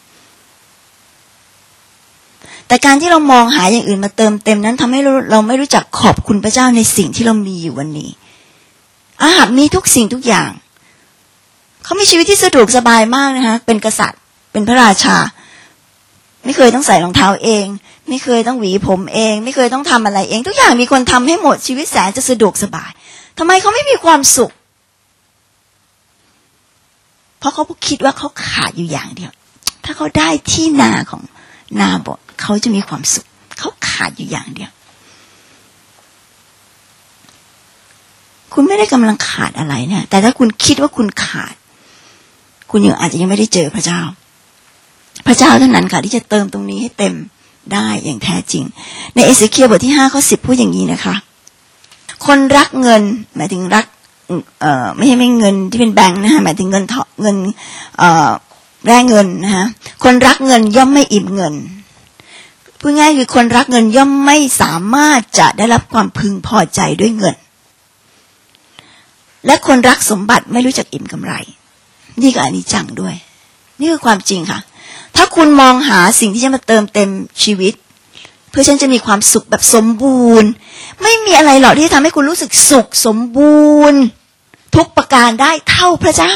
แต่การที่เรามองหาอย่างอื่นมาเติมเต็มนั้นทำให้เราเราไม่รู้จักขอบคุณพระเจ้าในสิ่งที่เรามีอยู่วันนี้อาหับมีทุกสิ่งทุกอย่างเขามีชีวิตที่สะดวกสบายมากนะคะเป็นกษัตริย์เป็นพระราชาไม่เคยต้องใส่รองเท้าเองไม่เคยต้องหวีผมเองไม่เคยต้องทำอะไรเองทุกอย่างมีคนทำให้หมดชีวิตแสนจะสะดวกสบายทำไมเขาไม่มีความสุขเพราะเขาคิดว่าเขาขาดอยู่อย่างเดียวถ้าเขาได้ที่นาของนาบทเขาจะมีความสุขเขาขาดอยู่อย่างเดียวคุณไม่ได้กำลังขาดอะไรเนี่ยแต่ถ้าคุณคิดว่าคุณขาดคุณยังอาจจะยังไม่ได้เจอพระเจ้าพระเจ้าเท่านั้นค่ะที่จะเติมตรงนี้ให้เต็มได้อย่างแท้จริงในเอเสเคียลบทที่ห้าข้อสิบพูดอย่างนี้นะคะคนรักเงินหมายถึงรักเอ่อไม่ใช่ไม่เงินที่เป็นแบงค์นะคะหมายถึงเงินทองเงินเอ่อแร่เงินนะคะคนรักเงินย่อมไม่อิ่มเงินพูดง่ายคือคนรักเงินย่อมไม่สามารถจะได้รับความพึงพอใจด้วยเงินและคนรักสมบัติไม่รู้จักอิ่มกำไรนี่ก็อนิจจังด้วยนี่คือความจริงค่ะถ้าคุณมองหาสิ่งที่จะมาเติมเต็มชีวิตเพื่อฉันจะมีความสุขแบบสมบูรณ์ไม่มีอะไรหรอกที่ทำให้คุณรู้สึกสุขสมบูรณ์ทุกประการได้เท่าพระเจ้า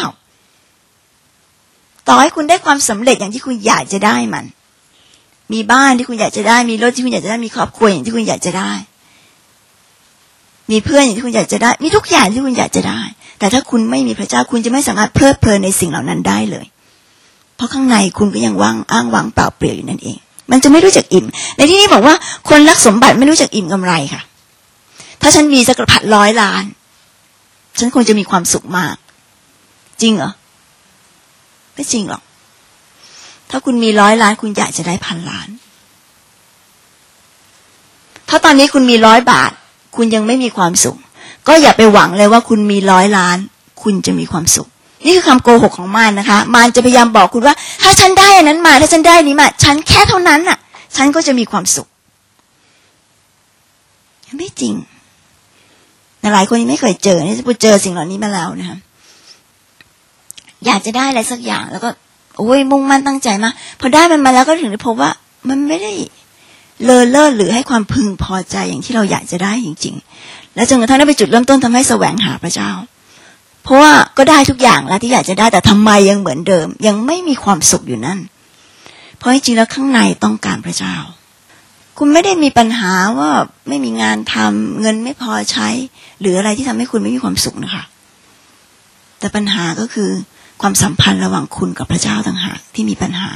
ต่อให้คุณได้ความสำเร็จอย่างที่คุณอยากจะได้มันมีบ้านที่คุณอยากจะได้มีรถที่คุณอยากจะได้มีครอบครัวอย่างที่คุณอยากจะได้มีเพื่อนอย่างที่คุณอยากจะได้มีทุกอย่างที่คุณอยากจะได้แต่ถ้าคุณไม่มีพระเจ้าคุณจะไม่สามารถเพลิดเพลินในสิ่งเหล่านั้นได้เลยเพราะข้างในคุณก็ยังว่างอ้างว้างเปล่าเปลี่ยวอยู่นั่นเองมันจะไม่รู้จักอิ่มในที่นี้บอกว่าคนรักสมบัติไม่รู้จักอิ่มกำไรค่ะถ้าฉันมีสักพันร้อยล้านฉันคงจะมีความสุขมากจริงเหรอไม่จริงหรอกถ้าคุณมีร้อยล้านคุณอยากจะได้พันล้านถ้าตอนนี้คุณมีร้อยบาทคุณยังไม่มีความสุขก็อย่าไปหวังเลยว่าคุณมีร้อยล้านคุณจะมีความสุขนี่คือคำโกหกของมารนะคะมารจะพยายามบอกคุณว่าถ้าฉันได้อันนั้นมาถ้าฉันได้นี้มาฉันแค่เท่านั้นน่ะฉันก็จะมีความสุขไม่จริงหลายคนยังไม่เคยเจอนี่จะเจอสิ่งเหล่านี้มาแล้วนะคะอยากจะได้อะไรสักอย่างแล้วก็โอ้ยมุ่งมั่นตั้งใจมากพอได้มันมาแล้วก็ถึงได้พบว่ามันไม่ได้เลอเลิศหรือให้ความพึงพอใจอย่างที่เราอยากจะได้จริงๆและจนกระทั่งได้ไปจุดเริ่มต้นทำให้แสวงหาพระเจ้าเพราะว่าก็ได้ทุกอย่างแล้วที่อยากจะได้แต่ทำไมยังเหมือนเดิมยังไม่มีความสุขอยู่นั่นเพราะจริงๆแล้วข้างในต้องการพระเจ้าคุณไม่ได้มีปัญหาว่าไม่มีงานทำเงินไม่พอใช้หรืออะไรที่ทำให้คุณไม่มีความสุขนะคะแต่ปัญหาก็คือความสัมพันธ์ระหว่างคุณกับพระเจ้าต่างหากที่มีปัญหา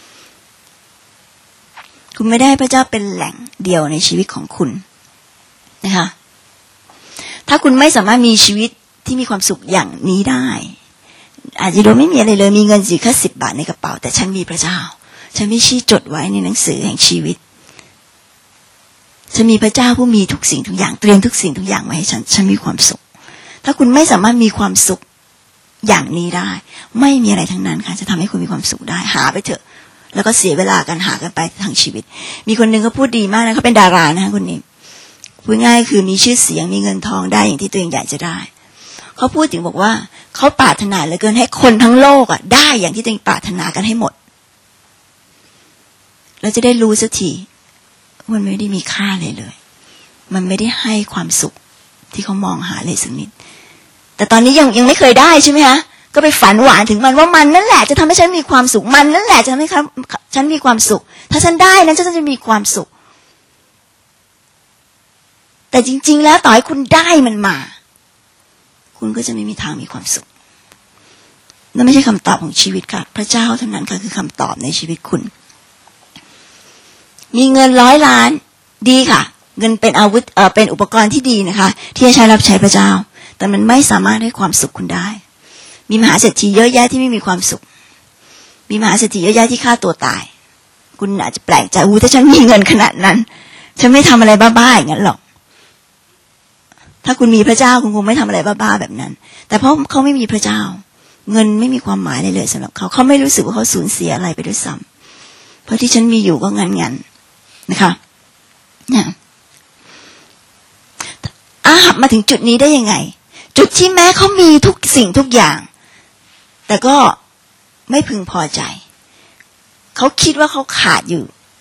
คุณไม่ได้พระเจ้าเป็นแหล่งเดียวในชีวิตของคุณนะคะถ้าคุณไม่สามารถมีชีวิตที่มีความสุขอย่างนี้ได้อาจจะโดยไม่มีอะไรเลยมีเงินอยู่แค่สิบบาทในกระเป๋าแต่ฉันมีพระเจ้าฉันมีชื่อจดไว้ในหนังสือแห่งชีวิตฉันมีพระเจ้าผู้มีทุกสิ่งทุกอย่างเตรียมทุกสิ่งทุกอย่างไว้ให้ฉันฉันมีความสุขถ้าคุณไม่สามารถมีความสุขอย่างนี้ได้ไม่มีอะไรทั้งนั้นค่ะจะทำให้คุณมีความสุขได้หาไปเถอะแล้วก็เสียเวลากันหากันไปทั้งชีวิตมีคนนึงเขาพูดดีมากนะเขาเป็นดารานะคะคนนี้พูดง่ายคือมีชื่อเสียงมีเงินทองได้อย่างที่ตัวเองอยากจะได้เขาพูดถึงบอกว่าเขาปรารถนาเหลือเกินให้คนทั้งโลกอ่ะได้อย่างที่ตัวเองปรารถนากันให้หมดเราจะได้รู้สักทีมันไม่ได้มีค่าเลยเลยมันไม่ได้ให้ความสุขที่เขามองหาเลยสักนิดแต่ตอนนี้ยังยังไม่เคยได้ใช่ไหมคะก็ไปฝันหวานถึงมันว่ามันนั่นแหละจะทำให้ฉันมีความสุขมันนั่นแหละจะทำให้ฉันมีความสุขถ้าฉันได้นั้นฉันจะมีความสุขแต่จริงๆแล้วต่อให้คุณได้มันมาคุณก็จะไม่มีทางมีความสุขนั่นไม่ใช่คำตอบของชีวิตค่ะพระเจ้าเท่านั้นค่ะคือคำตอบในชีวิตคุณมีเงินร้อยล้านดีค่ะเงินเป็นอาวุธเอ่อเป็นอุปกรณ์ที่ดีนะคะที่จะใช้รับใช้พระเจ้าแต่มันไม่สามารถให้ความสุขคุณได้มีมหาเศรษฐีเยอะแยะที่ไม่มีความสุขมีมหาเศรษฐีเยอะแยะที่ฆ่าตัวตายคุณอาจจะแปลกใจอู้ถ้าฉันมีเงินขนาดนั้นฉันไม่ทำอะไรบ้าๆอย่างนั้นหรอกถ้าคุณมีพระเจ้าคุณคงไม่ทำอะไรบ้าๆแบบนั้นแต่เพราะเขาไม่มีพระเจ้าเงินไม่มีความหมายเลยเลยสำหรับเขาเขาไม่รู้สึกว่าเขาสูญเสียอะไรไปด้วยซ้ำเพราะที่ฉันมีอยู่ก็งันงันนะคะเนี่ยอาหับมาถึงจุดนี้ได้ยังไงจุดที่แม้เขามีทุกสิ่งทุกอย่างแต่ก็ไม่พึงพอใจเขาคิดว่าเขาขาดอยู่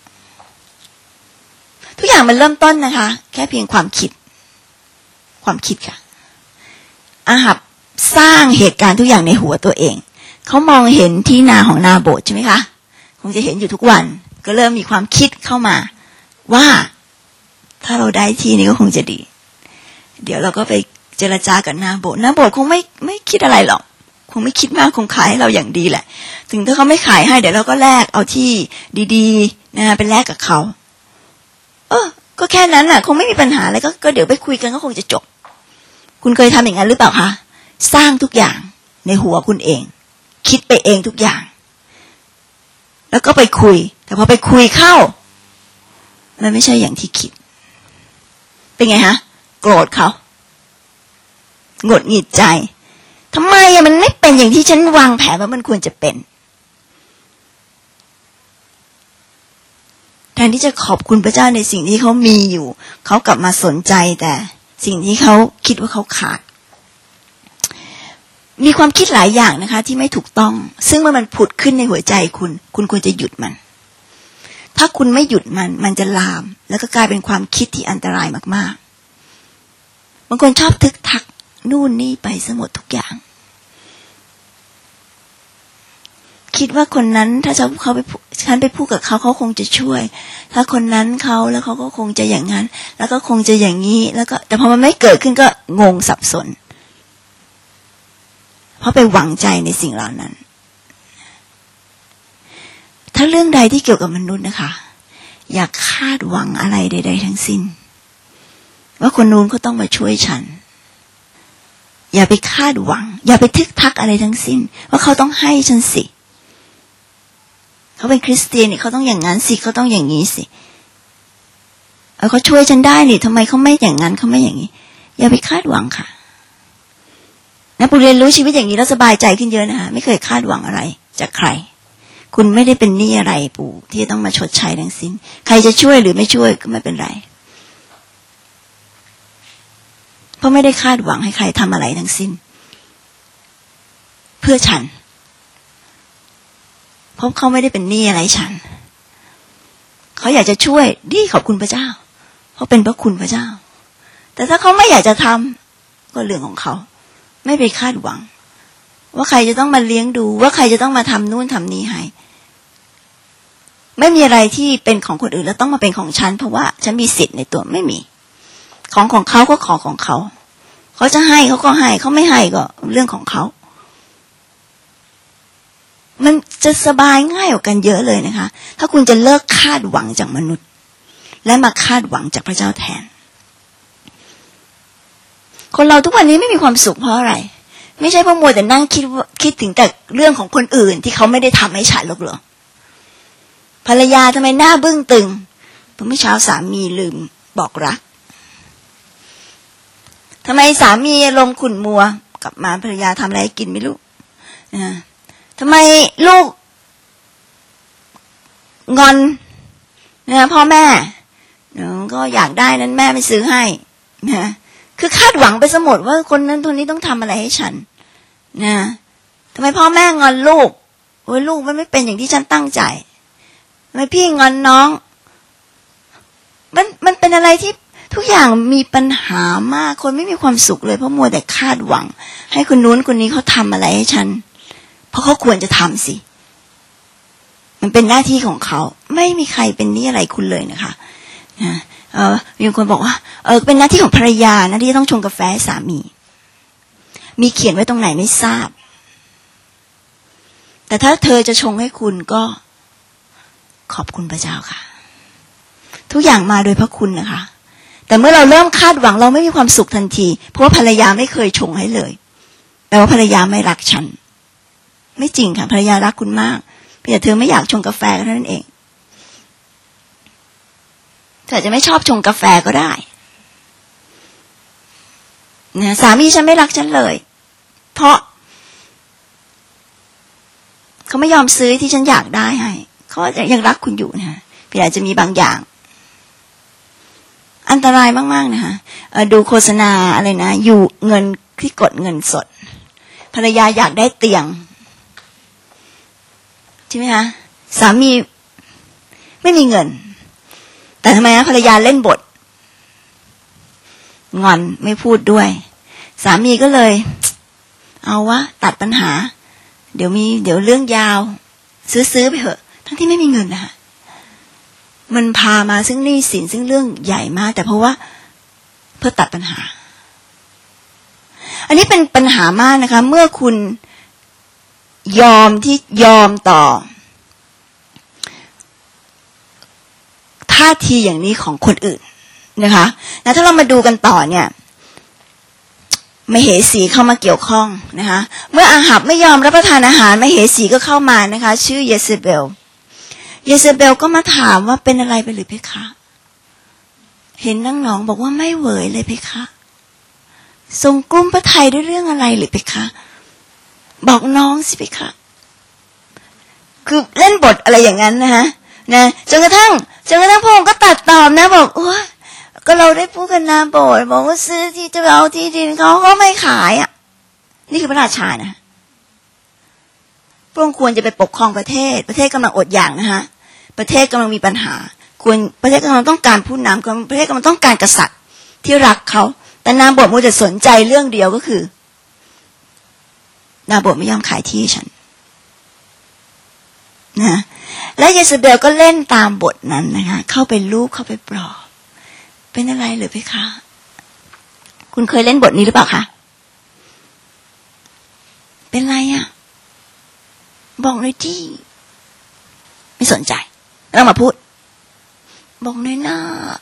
ทุกอย่างมันเริ่มต้นนะคะแค่เพียงความคิดความคิดค่ะอาหับสร้างเหตุการณ์ทุกอย่างในหัวตัวเองเขามองเห็นที่นาของนาโบทใช่ไหมคะคงจะเห็นอยู่ทุกวันก็เริ่มมีความคิดเข้ามาว่าถ้าเราได้ที่นี้ก็คงจะดีเดี๋ยวเราก็ไปเจรจากับนาโบทนาโบทคงไม่ไม่คิดอะไรหรอกคงไม่คิดมากคงขายให้เราอย่างดีแหละถึงถ้าเขาไม่ขายให้เดี๋ยวเราก็แลกเอาที่ดีๆนะเป็นแลกกับเขาเออก็แค่นั้นน่ะคงไม่มีปัญหาอะไรก็ก็เดี๋ยวไปคุยกันก็คงจะจบคุณเคยทำอย่างนั้นหรือเปล่าคะสร้างทุกอย่างในหัวคุณเองคิดไปเองทุกอย่างแล้วก็ไปคุยแต่พอไปคุยเข้ามันไม่ใช่อย่างที่คิดเป็นไงฮะโกรธเขาหงุดหงิดใจทำไมอะมันไม่เป็นอย่างที่ฉันวางแผนว่ามันควรจะเป็นแทนที่จะขอบคุณพระเจ้าในสิ่งที่เขามีอยู่เขากลับมาสนใจแต่สิ่งที่เขาคิดว่าเขาขาดมีความคิดหลายอย่างนะคะที่ไม่ถูกต้องซึ่งเมื่อมันผุดขึ้นในหัวใจคุณคุณควรจะหยุดมันถ้าคุณไม่หยุดมันมันจะลามแล้วก็กลายเป็นความคิดที่อันตรายมากๆบางคนชอบทึกทักนู่นนี่ไปซะหมดทุกอย่างคิดว่าคนนั้นถ้าจะเขาไปฉันไปพูดกับเขาเขาคงจะช่วยถ้าคนนั้นเขาแล้วเขาก็คงจะอย่างนั้นแล้วก็คงจะอย่างนี้แล้วก็แต่พอมันไม่เกิดขึ้นก็งงสับสนเพราะไปหวังใจในสิ่งเหล่านั้นถ้าเรื่องใดที่เกี่ยวกับมนุษย์นะคะอย่าคาดหวังอะไรใดๆทั้งสิ้นว่าคนนู้นก็ต้องมาช่วยฉันอย่าไปคาดหวังอย่าไปทึกทักอะไรทั้งสิ้นว่าเขาต้องให้ฉันสิเขาเป็นคริสเตียนนี่เขาต้องอย่างนั้นสิเขาต้องอย่างนี้สิเออเขาช่วยฉันได้นี่ทำไมเขาไม่อย่างนั้นเขาไม่อย่างนี้อย่าไปคาดหวังค่ะนะปู่เรียนรู้ชีวิตอย่างนี้แล้วสบายใจขึ้นเยอะนะคะไม่เคยคาดหวังอะไรจากใครคุณไม่ได้เป็นหนี้อะไรปู่ที่จะต้องมาชดใช้ทั้งสิ้นใครจะช่วยหรือไม่ช่วยก็ไม่เป็นไรเพราะไม่ได้คาดหวังให้ใครทำอะไรทั้งสิ้นเพื่อฉันเพราะเขาไม่ได้เป็นหนี้อะไรฉันเขาอยากจะช่วยดีขอบคุณพระเจ้าเพราะเป็นพระคุณพระเจ้าแต่ถ้าเขาไม่อยากจะทำก็เรื่องของเขาไม่ไปคาดหวังว่าใครจะต้องมาเลี้ยงดูว่าใครจะต้องมาทำนู่นทำนี้ให้ไม่มีอะไรที่เป็นของคนอื่นแล้วต้องมาเป็นของฉันเพราะว่าฉันมีสิทธิ์ในตัวไม่มีของของเขาก็ของของเขาเขาจะให้เขาก็ให้เขาไม่ให้ก็เรื่องของเขามันจะสบายง่ายกว่ากันเยอะเลยนะคะถ้าคุณจะเลิกคาดหวังจากมนุษย์และมาคาดหวังจากพระเจ้าแทนคนเราทุกวันนี้ไม่มีความสุขเพราะอะไรไม่ใช่เพราะมัวแต่นั่งคิดคิดถึงแต่เรื่องของคนอื่นที่เขาไม่ได้ทำให้ฉันหรอกเหรอภรรยาทำไมหน้าบึ้งตึงเพราะเมื่อเช้าสามีลืมบอกรักทำไมสามีลงขุ่นมัวกลับมาภรรยาทำอะไรกินไม่รู้นะทำไมลูกงอนนะพ่อแม่ก็อยากได้นั้นแม่ไม่ซื้อให้นะคือคาดหวังไปสมดว่าคนนั้นคนนี้ต้องทำอะไรให้ฉันนะทำไมพ่อแม่งอนลูกโอ้ยลูกมันไม่เป็นอย่างที่ฉันตั้งใจทำไมพี่งอนน้องมันมันเป็นอะไรที่ทุกอย่างมีปัญหามากคนไม่มีความสุขเลยเพราะมัวแต่คาดหวังให้คนนู้นคนนี้เขาทำอะไรให้ฉันเพราะเขาควรจะทำสิมันเป็นหน้าที่ของเขาไม่มีใครเป็นนี่อะไรคุณเลยนะคะนะเออมีคนบอกว่าเออเป็นหน้าที่ของภรรยานะที่ต้องชงกาแฟให้สามีมีเขียนไว้ตรงไหนไม่ทราบแต่ถ้าเธอจะชงให้คุณก็ขอบคุณพระเจ้าค่ะทุกอย่างมาโดยพระคุณนะคะแต่เมื่อเราเริ่มคาดหวังเราไม่มีความสุขทันทีเพราะว่าภรรยาไม่เคยชงให้เลยแปลว่าภรรยาไม่รักฉันไม่จริงค่ะภรรยารักคุณมากแต่เธอไม่อยากชงกาแฟก็เท่านั้นเองเธอจะไม่ชอบชงกาแฟก็ได้นะสามีฉันไม่รักฉันเลยเพราะเขาไม่ยอมซื้อที่ฉันอยากได้ให้เขายังรักคุณอยู่นะพี่อาจจะมีบางอย่างอันตรายมากๆนะคะดูโฆษณาอะไรนะอยู่เงินที่กดเงินสดภรรยาอยากได้เตียงใช่ไหมคะสามีไม่มีเงินแต่ทำไมนะภรรยาเล่นบทงอนไม่พูดด้วยสามีก็เลยเอาวะตัดปัญหาเดี๋ยวมีเดี๋ยวเรื่องยาวซื้อๆไปเถอะทั้งที่ไม่มีเงินนะคะมันพามาซึ่งหนี้สินซึ่งเรื่องใหญ่มากแต่เพราะว่าเพื่อตัดปัญหาอันนี้เป็นปัญหามากนะคะเมื่อคุณยอมที่ยอมต่อท่าทีอย่างนี้ของคนอื่นนะคะแล้วถ้าเรามาดูกันต่อเนี่ยมเหสีเข้ามาเกี่ยวข้องนะคะเมื่ออาหับไม่ยอมรับประทานอาหารมเหสีก็เข้ามานะคะชื่อเยเซเบลเยเซเบลก็มาถามว่าเป็นอะไรไปหรือเพคะเห็นนางหนองบอกว่าไม่เหวยเลยเพคะทรงกลุ้มพระทัยด้วยเรื่องอะไรหรือเพคะบอกน้องสิเพคะคือเล่นบทอะไรอย่างนั้นนะฮะนะจนกระทั่งจนกระทั่งพระองค์ก็ตัดตอบนะบอกโอ้ยก็เราได้พูดกันนาโบสบอกว่าซื้อที่จะเอาที่ดินเขาก็ไม่ขายอ่ะนี่คือพระราชานะพระองค์ควรจะไปปกครองประเทศประเทศกำลังอดอยากนะฮะประเทศกำลังมีปัญหาควรประเทศกำลังต้องการผู้นำประเทศกำลังต้องการกษัตริย์ที่รักเขาแต่นาโบสมัวแต่สนใจเรื่องเดียวก็คือนาโบสไม่ยอมขายที่ฉันนะและเยซาเบลก็เล่นตามบทนั้นนะคะเข้าไปลูบเข้าไปปลอบเป็นอะไรหรือเพคะคุณเคยเล่นบทนี้หรือเปล่าคะเป็นไรอ่ะบอกเลยที่ไม่สนใจไม่ต้องมาพูดบอกเลยหน้า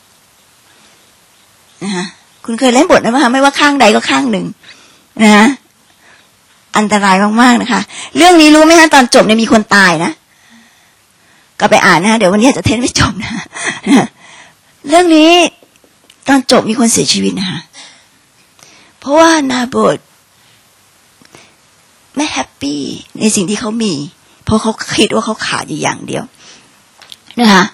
นะฮะคุณเคยเล่นบทนั้นไหมคะไม่ว่าข้างใดก็ข้างหนึ่งนะฮะอันตรายมากๆนะคะเรื่องนี้รู้ไหมคะตอนจบเนี่ยมีคนตายนะก็ไปอ่านนะเดี๋ยววันนี้จะเทศไม่จบนะเรื่องนี้ตอนจบมีคนเสียชีวิตนะคะเพราะว่านาโบทไม่แฮปปี้ในสิ่งที่เขามีเพราะเขาคิดว่าเขาขาดอยู่อย่างเดียวนะคะ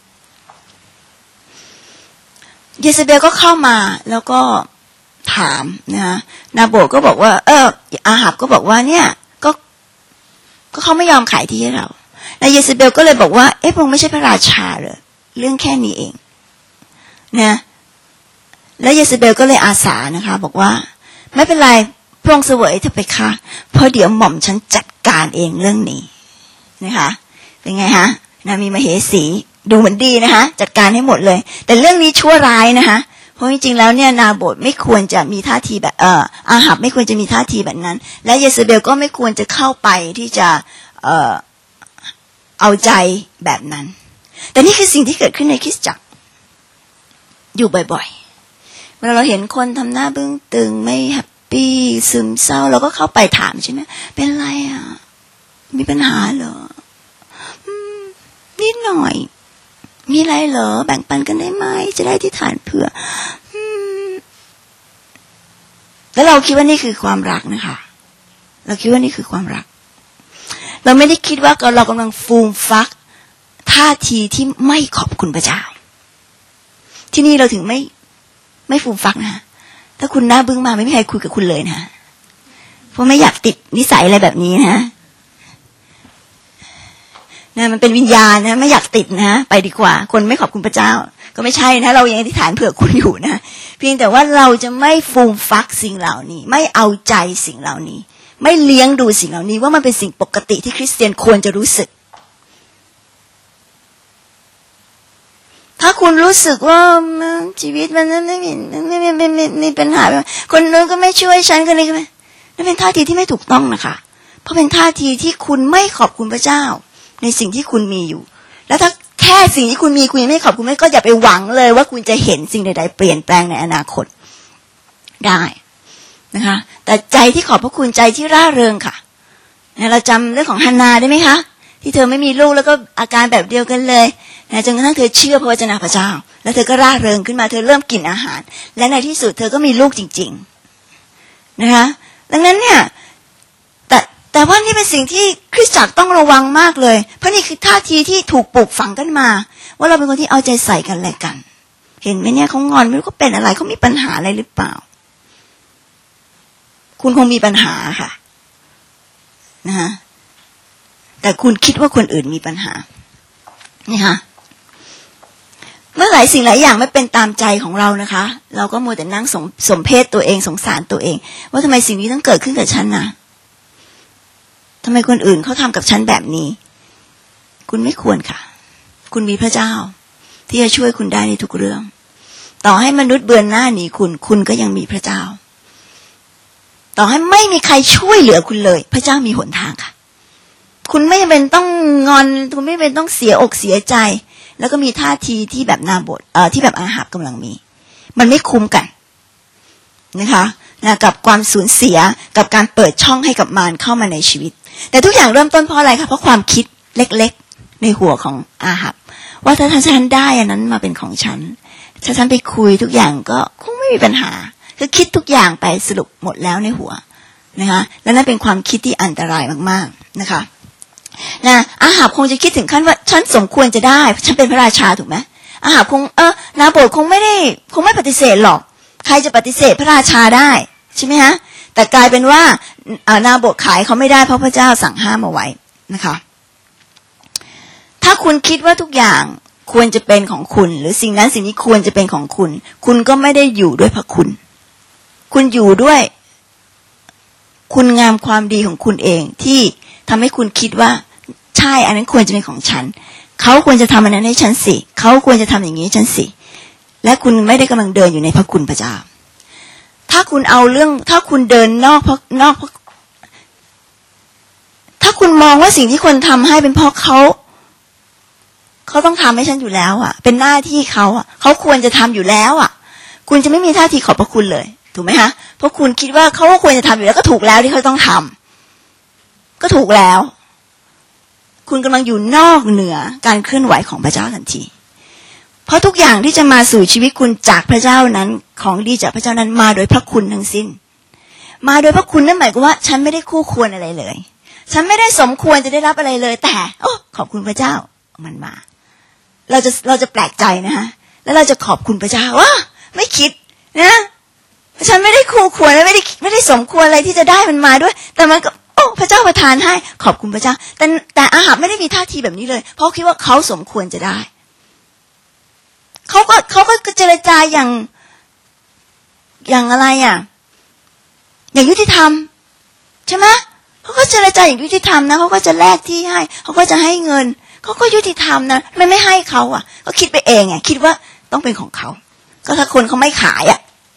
เยซาเบลก็เข้ามาแล้วก็ถามนะนาโบทก็บอกว่าเอออาหับก็บอกว่าเนี่ยก็ก็เขาไม่ยอมขายที่ให้เราแล้วเยซาเบลก็เลยบอกว่าเอ๊ะพระองค์ไม่ใช่พระราชาเหรอเรื่องแค่นี้เองนะแล้วเยซาเบลก็เลยอาสานะคะบอกว่าไม่เป็นไรพระองค์เสวยเถอะไปค่ะเพราะเดี๋ยวหม่อมฉันจัดการเองเรื่องนี้นะคะเป็นไงฮะนะมีมเหสีดูเหมือนดีนะคะจัดการให้หมดเลยแต่เรื่องนี้ชั่วร้ายนะคะเพราะจริงๆแล้วเนี่ยนาโบทไม่ควรจะมีท่าทีแบบเอ่ออาหับไม่ควรจะมีท่าทีแบบนั้นและเยซาเบลก็ไม่ควรจะเข้าไปที่จะเอ่อเอาใจแบบนั้นแต่นี่คือสิ่งที่เกิดขึ้นในคริสตจักรอยู่บ่อยๆเวลาเราเห็นคนทำหน้าบึ้งตึงไม่แฮปปี้ซึมเศร้าเราก็เข้าไปถามใช่ไหมเป็นไรอ่ะมีปัญหาเหรอนิดหน่อยมีอะไรเหรอแบ่งปันกันได้ไหมจะได้ที่ฐานเผื่อแล้วเราคิดว่านี่คือความรักนะคะเราคิดว่านี่คือความรักเราไม่ได้คิดว่าเรากำลังฟูมฟักท่าทีที่ไม่ขอบคุณพระเจ้าที่นี่เราถึงไม่ไม่ฟูมฟักนะถ้าคุณหน้าบึ้งมาไม่มีใครคุยกับคุณเลยนะเพราะไม่อยากติดนิสัยอะไรแบบนี้นะนะมันเป็นวิญญาณนะไม่อยากติดนะไปดีกว่าคนไม่ขอบคุณพระเจ้าก็ไม่ใช่นะเรายังอธิษฐานเผื่อคุณอยู่นะเพียงแต่ว่าเราจะไม่ฟูมฟักสิ่งเหล่านี้ไม่เอาใจสิ่งเหล่านี้ไม่เลี้ยงดูสิ่งเหล่านี้ว่ามันเป็นสิ่งปกติที่คริสเตียนควรจะรู้สึกถ้าคุณรู้สึกว่าชีวิตมันไม่มีไม่ไม่ไม่ไม่มีปัญหาคนนู้นก็ไม่ช่วยฉันคนนี้ก็ไม่นั่นเป็นท่าทีที่ไม่ถูกต้องนะคะเพราะเป็นท่าทีที่คุณไม่ขอบคุณพระเจ้าในสิ่งที่คุณมีอยู่แล้วถ้าแค่สิ่งที่คุณมีคุณยังไม่ขอบคุณไม่ก็อย่าไปหวังเลยว่าคุณจะเห็นสิ่งใดๆเปลี่ยนแปลงในอนาคตได้นะคะแต่ใจที่ขอบพระคุณใจที่ร่าเริงค่ะเราจำเรื่องของฮานนาได้ไหมคะที่เธอไม่มีลูกแล้วก็อาการแบบเดียวกันเลยนะจนกระทั่งเธอเชื่อพระวจนะพระเจ้าแล้วเธอก็ร่าเริงขึ้นมาเธอเริ่มกินอาหารและในที่สุดเธอก็มีลูกจริงๆนะคะดังนั้นเนี่ยแต่แต่ว่านี่เป็นสิ่งที่คริสตจักรต้องระวังมากเลยเพราะนี่คือท่าทีที่ถูกปลูกฝังกันมาว่าเราเป็นคนที่เอาใจใส่กันและกันเห็นไหมเนี่ยเขางอนไม่รู้เขาเป็นอะไรเขามีปัญหาอะไรหรือเปล่าคุณคงมีปัญหาค่ะนะฮะแต่คุณคิดว่าคนอื่นมีปัญหานี่ค่ะเมื่อหลายสิ่งหลายอย่างไม่เป็นตามใจของเรานะคะเราก็มัวแต่นั่งสมสมเพศตัวเองสงสารตัวเองว่าทำไมสิ่งนี้ต้องเกิดขึ้นกับฉันนะทำไมคนอื่นเขาทำกับฉันแบบนี้คุณไม่ควรค่ะคุณมีพระเจ้าที่จะช่วยคุณได้ในทุกเรื่องต่อให้มนุษย์เบือนหน้าหนีคุณคุณก็ยังมีพระเจ้าต่อให้ไม่มีใครช่วยเหลือคุณเลยพระเจ้ามีหนทางค่ะคุณไม่จำเป็นต้องงอนคุณไม่จำเป็นต้องเสียอกเสียใจแล้วก็มีท่าทีที่แบบนาโบทเอ่อที่แบบอาหับกำลังมีมันไม่คุ้มกันนะคะนะกับความสูญเสียกับการเปิดช่องให้กับมารเข้ามาในชีวิตแต่ทุกอย่างเริ่มต้นเพราะอะไรคะเพราะความคิดเล็กๆในหัวของอาหับว่าถ้าฉันได้อันนั้นมาเป็นของฉันถ้าฉันไปคุยทุกอย่างก็คงไม่มีปัญหาคือคิดทุกอย่างไปสรุปหมดแล้วในหัวนะคะและนั่นเป็นความคิดที่อันตรายมากๆนะคะนะอาหาบคงจะคิดถึงขั้นว่าฉันสมควรจะได้ฉันเป็นพระราชาถูกไหมอาหาบคงเออนาโบทคงไม่ได้คงไม่ปฏิเสธหรอกใครจะปฏิเสธพระราชาได้ใช่ไหมฮะแต่กลายเป็นว่านาโบทขายเขาไม่ได้เพราะพระเจ้าสั่งห้ามเอาไว้นะคะถ้าคุณคิดว่าทุกอย่างควรจะเป็นของคุณหรือสิ่งนั้นสิ่งนี้ควรจะเป็นของคุณคุณก็ไม่ได้อยู่ด้วยพระคุณคุณอยู่ด้วยคุณงามความดีของคุณเองที่ทำให้คุณคิดว่าใช่อันนั้นควรจะเป็นของฉันเขาควรจะทำอันนั้นให้ฉันสิเขาควรจะทำอย่างนี้ฉันสิและคุณไม่ได้กำลังเดินอยู่ในพระคุณพระเจ้าถ้าคุณเอาเรื่องถ้าคุณเดินนอกพระนอกพระถ้าคุณมองว่าสิ่งที่คนทำให้เป็นเพราะเขาเขาต้องทำให้ฉันอยู่แล้วอ่ะเป็นหน้าที่เขาอ่ะเขาควรจะทำอยู่แล้วอ่ะคุณจะไม่มีท่าทีขอบพระคุณเลยถูกไหมคะเพราะคุณคิดว่าเขาก็ควรจะทำอยู่แล้วก็ถูกแล้วที่เขาต้องทำก็ถูกแล้วคุณกำลังอยู่นอกเหนือการเคลื่อนไหวของพระเจ้าทันทีเพราะทุกอย่างที่จะมาสู่ชีวิตคุณจากพระเจ้านั้นของดีจากพระเจ้านั้นมาโดยพระคุณทั้งสิ้นมาโดยพระคุณนั่นหมายความว่าฉันไม่ได้คู่ควรอะไรเลยฉันไม่ได้สมควรจะได้รับอะไรเลยแต่โอ้ขอบคุณพระเจ้ามันมาเราจะเราจะแปลกใจนะฮะแล้วเราจะขอบคุณพระเจ้าว่าไม่คิดนะฉันไม่ได้คู่ควรไม่ได้ไม่ได้สมควรอะไรที่จะได้มันมาด้วยแต่มันก็โอ้พระเจ้าประทานให้ขอบคุณพระเจ้าแต่แต่อาหาบไม่ได้มีท่าทีแบบนี้เลยเพราะคิดว่าเขาสมควรจะได้เขาก็เขาก็เจรจาอย่างอย่างอะไรอ่ะอย่างยุติธรรมใช่ไหมเขาก็เจรจาอย่างยุติธรรมนะเขาก็จะแลกที่ให้เขาก็จะให้เงินเขาก็ยุติธรรมนะไม่ไม่ให้เขาอ่ะก็คิดไปเองไงคิดว่าต้องเป็นของเขาก็ถ้าคนเขาไม่ขายอ่ะ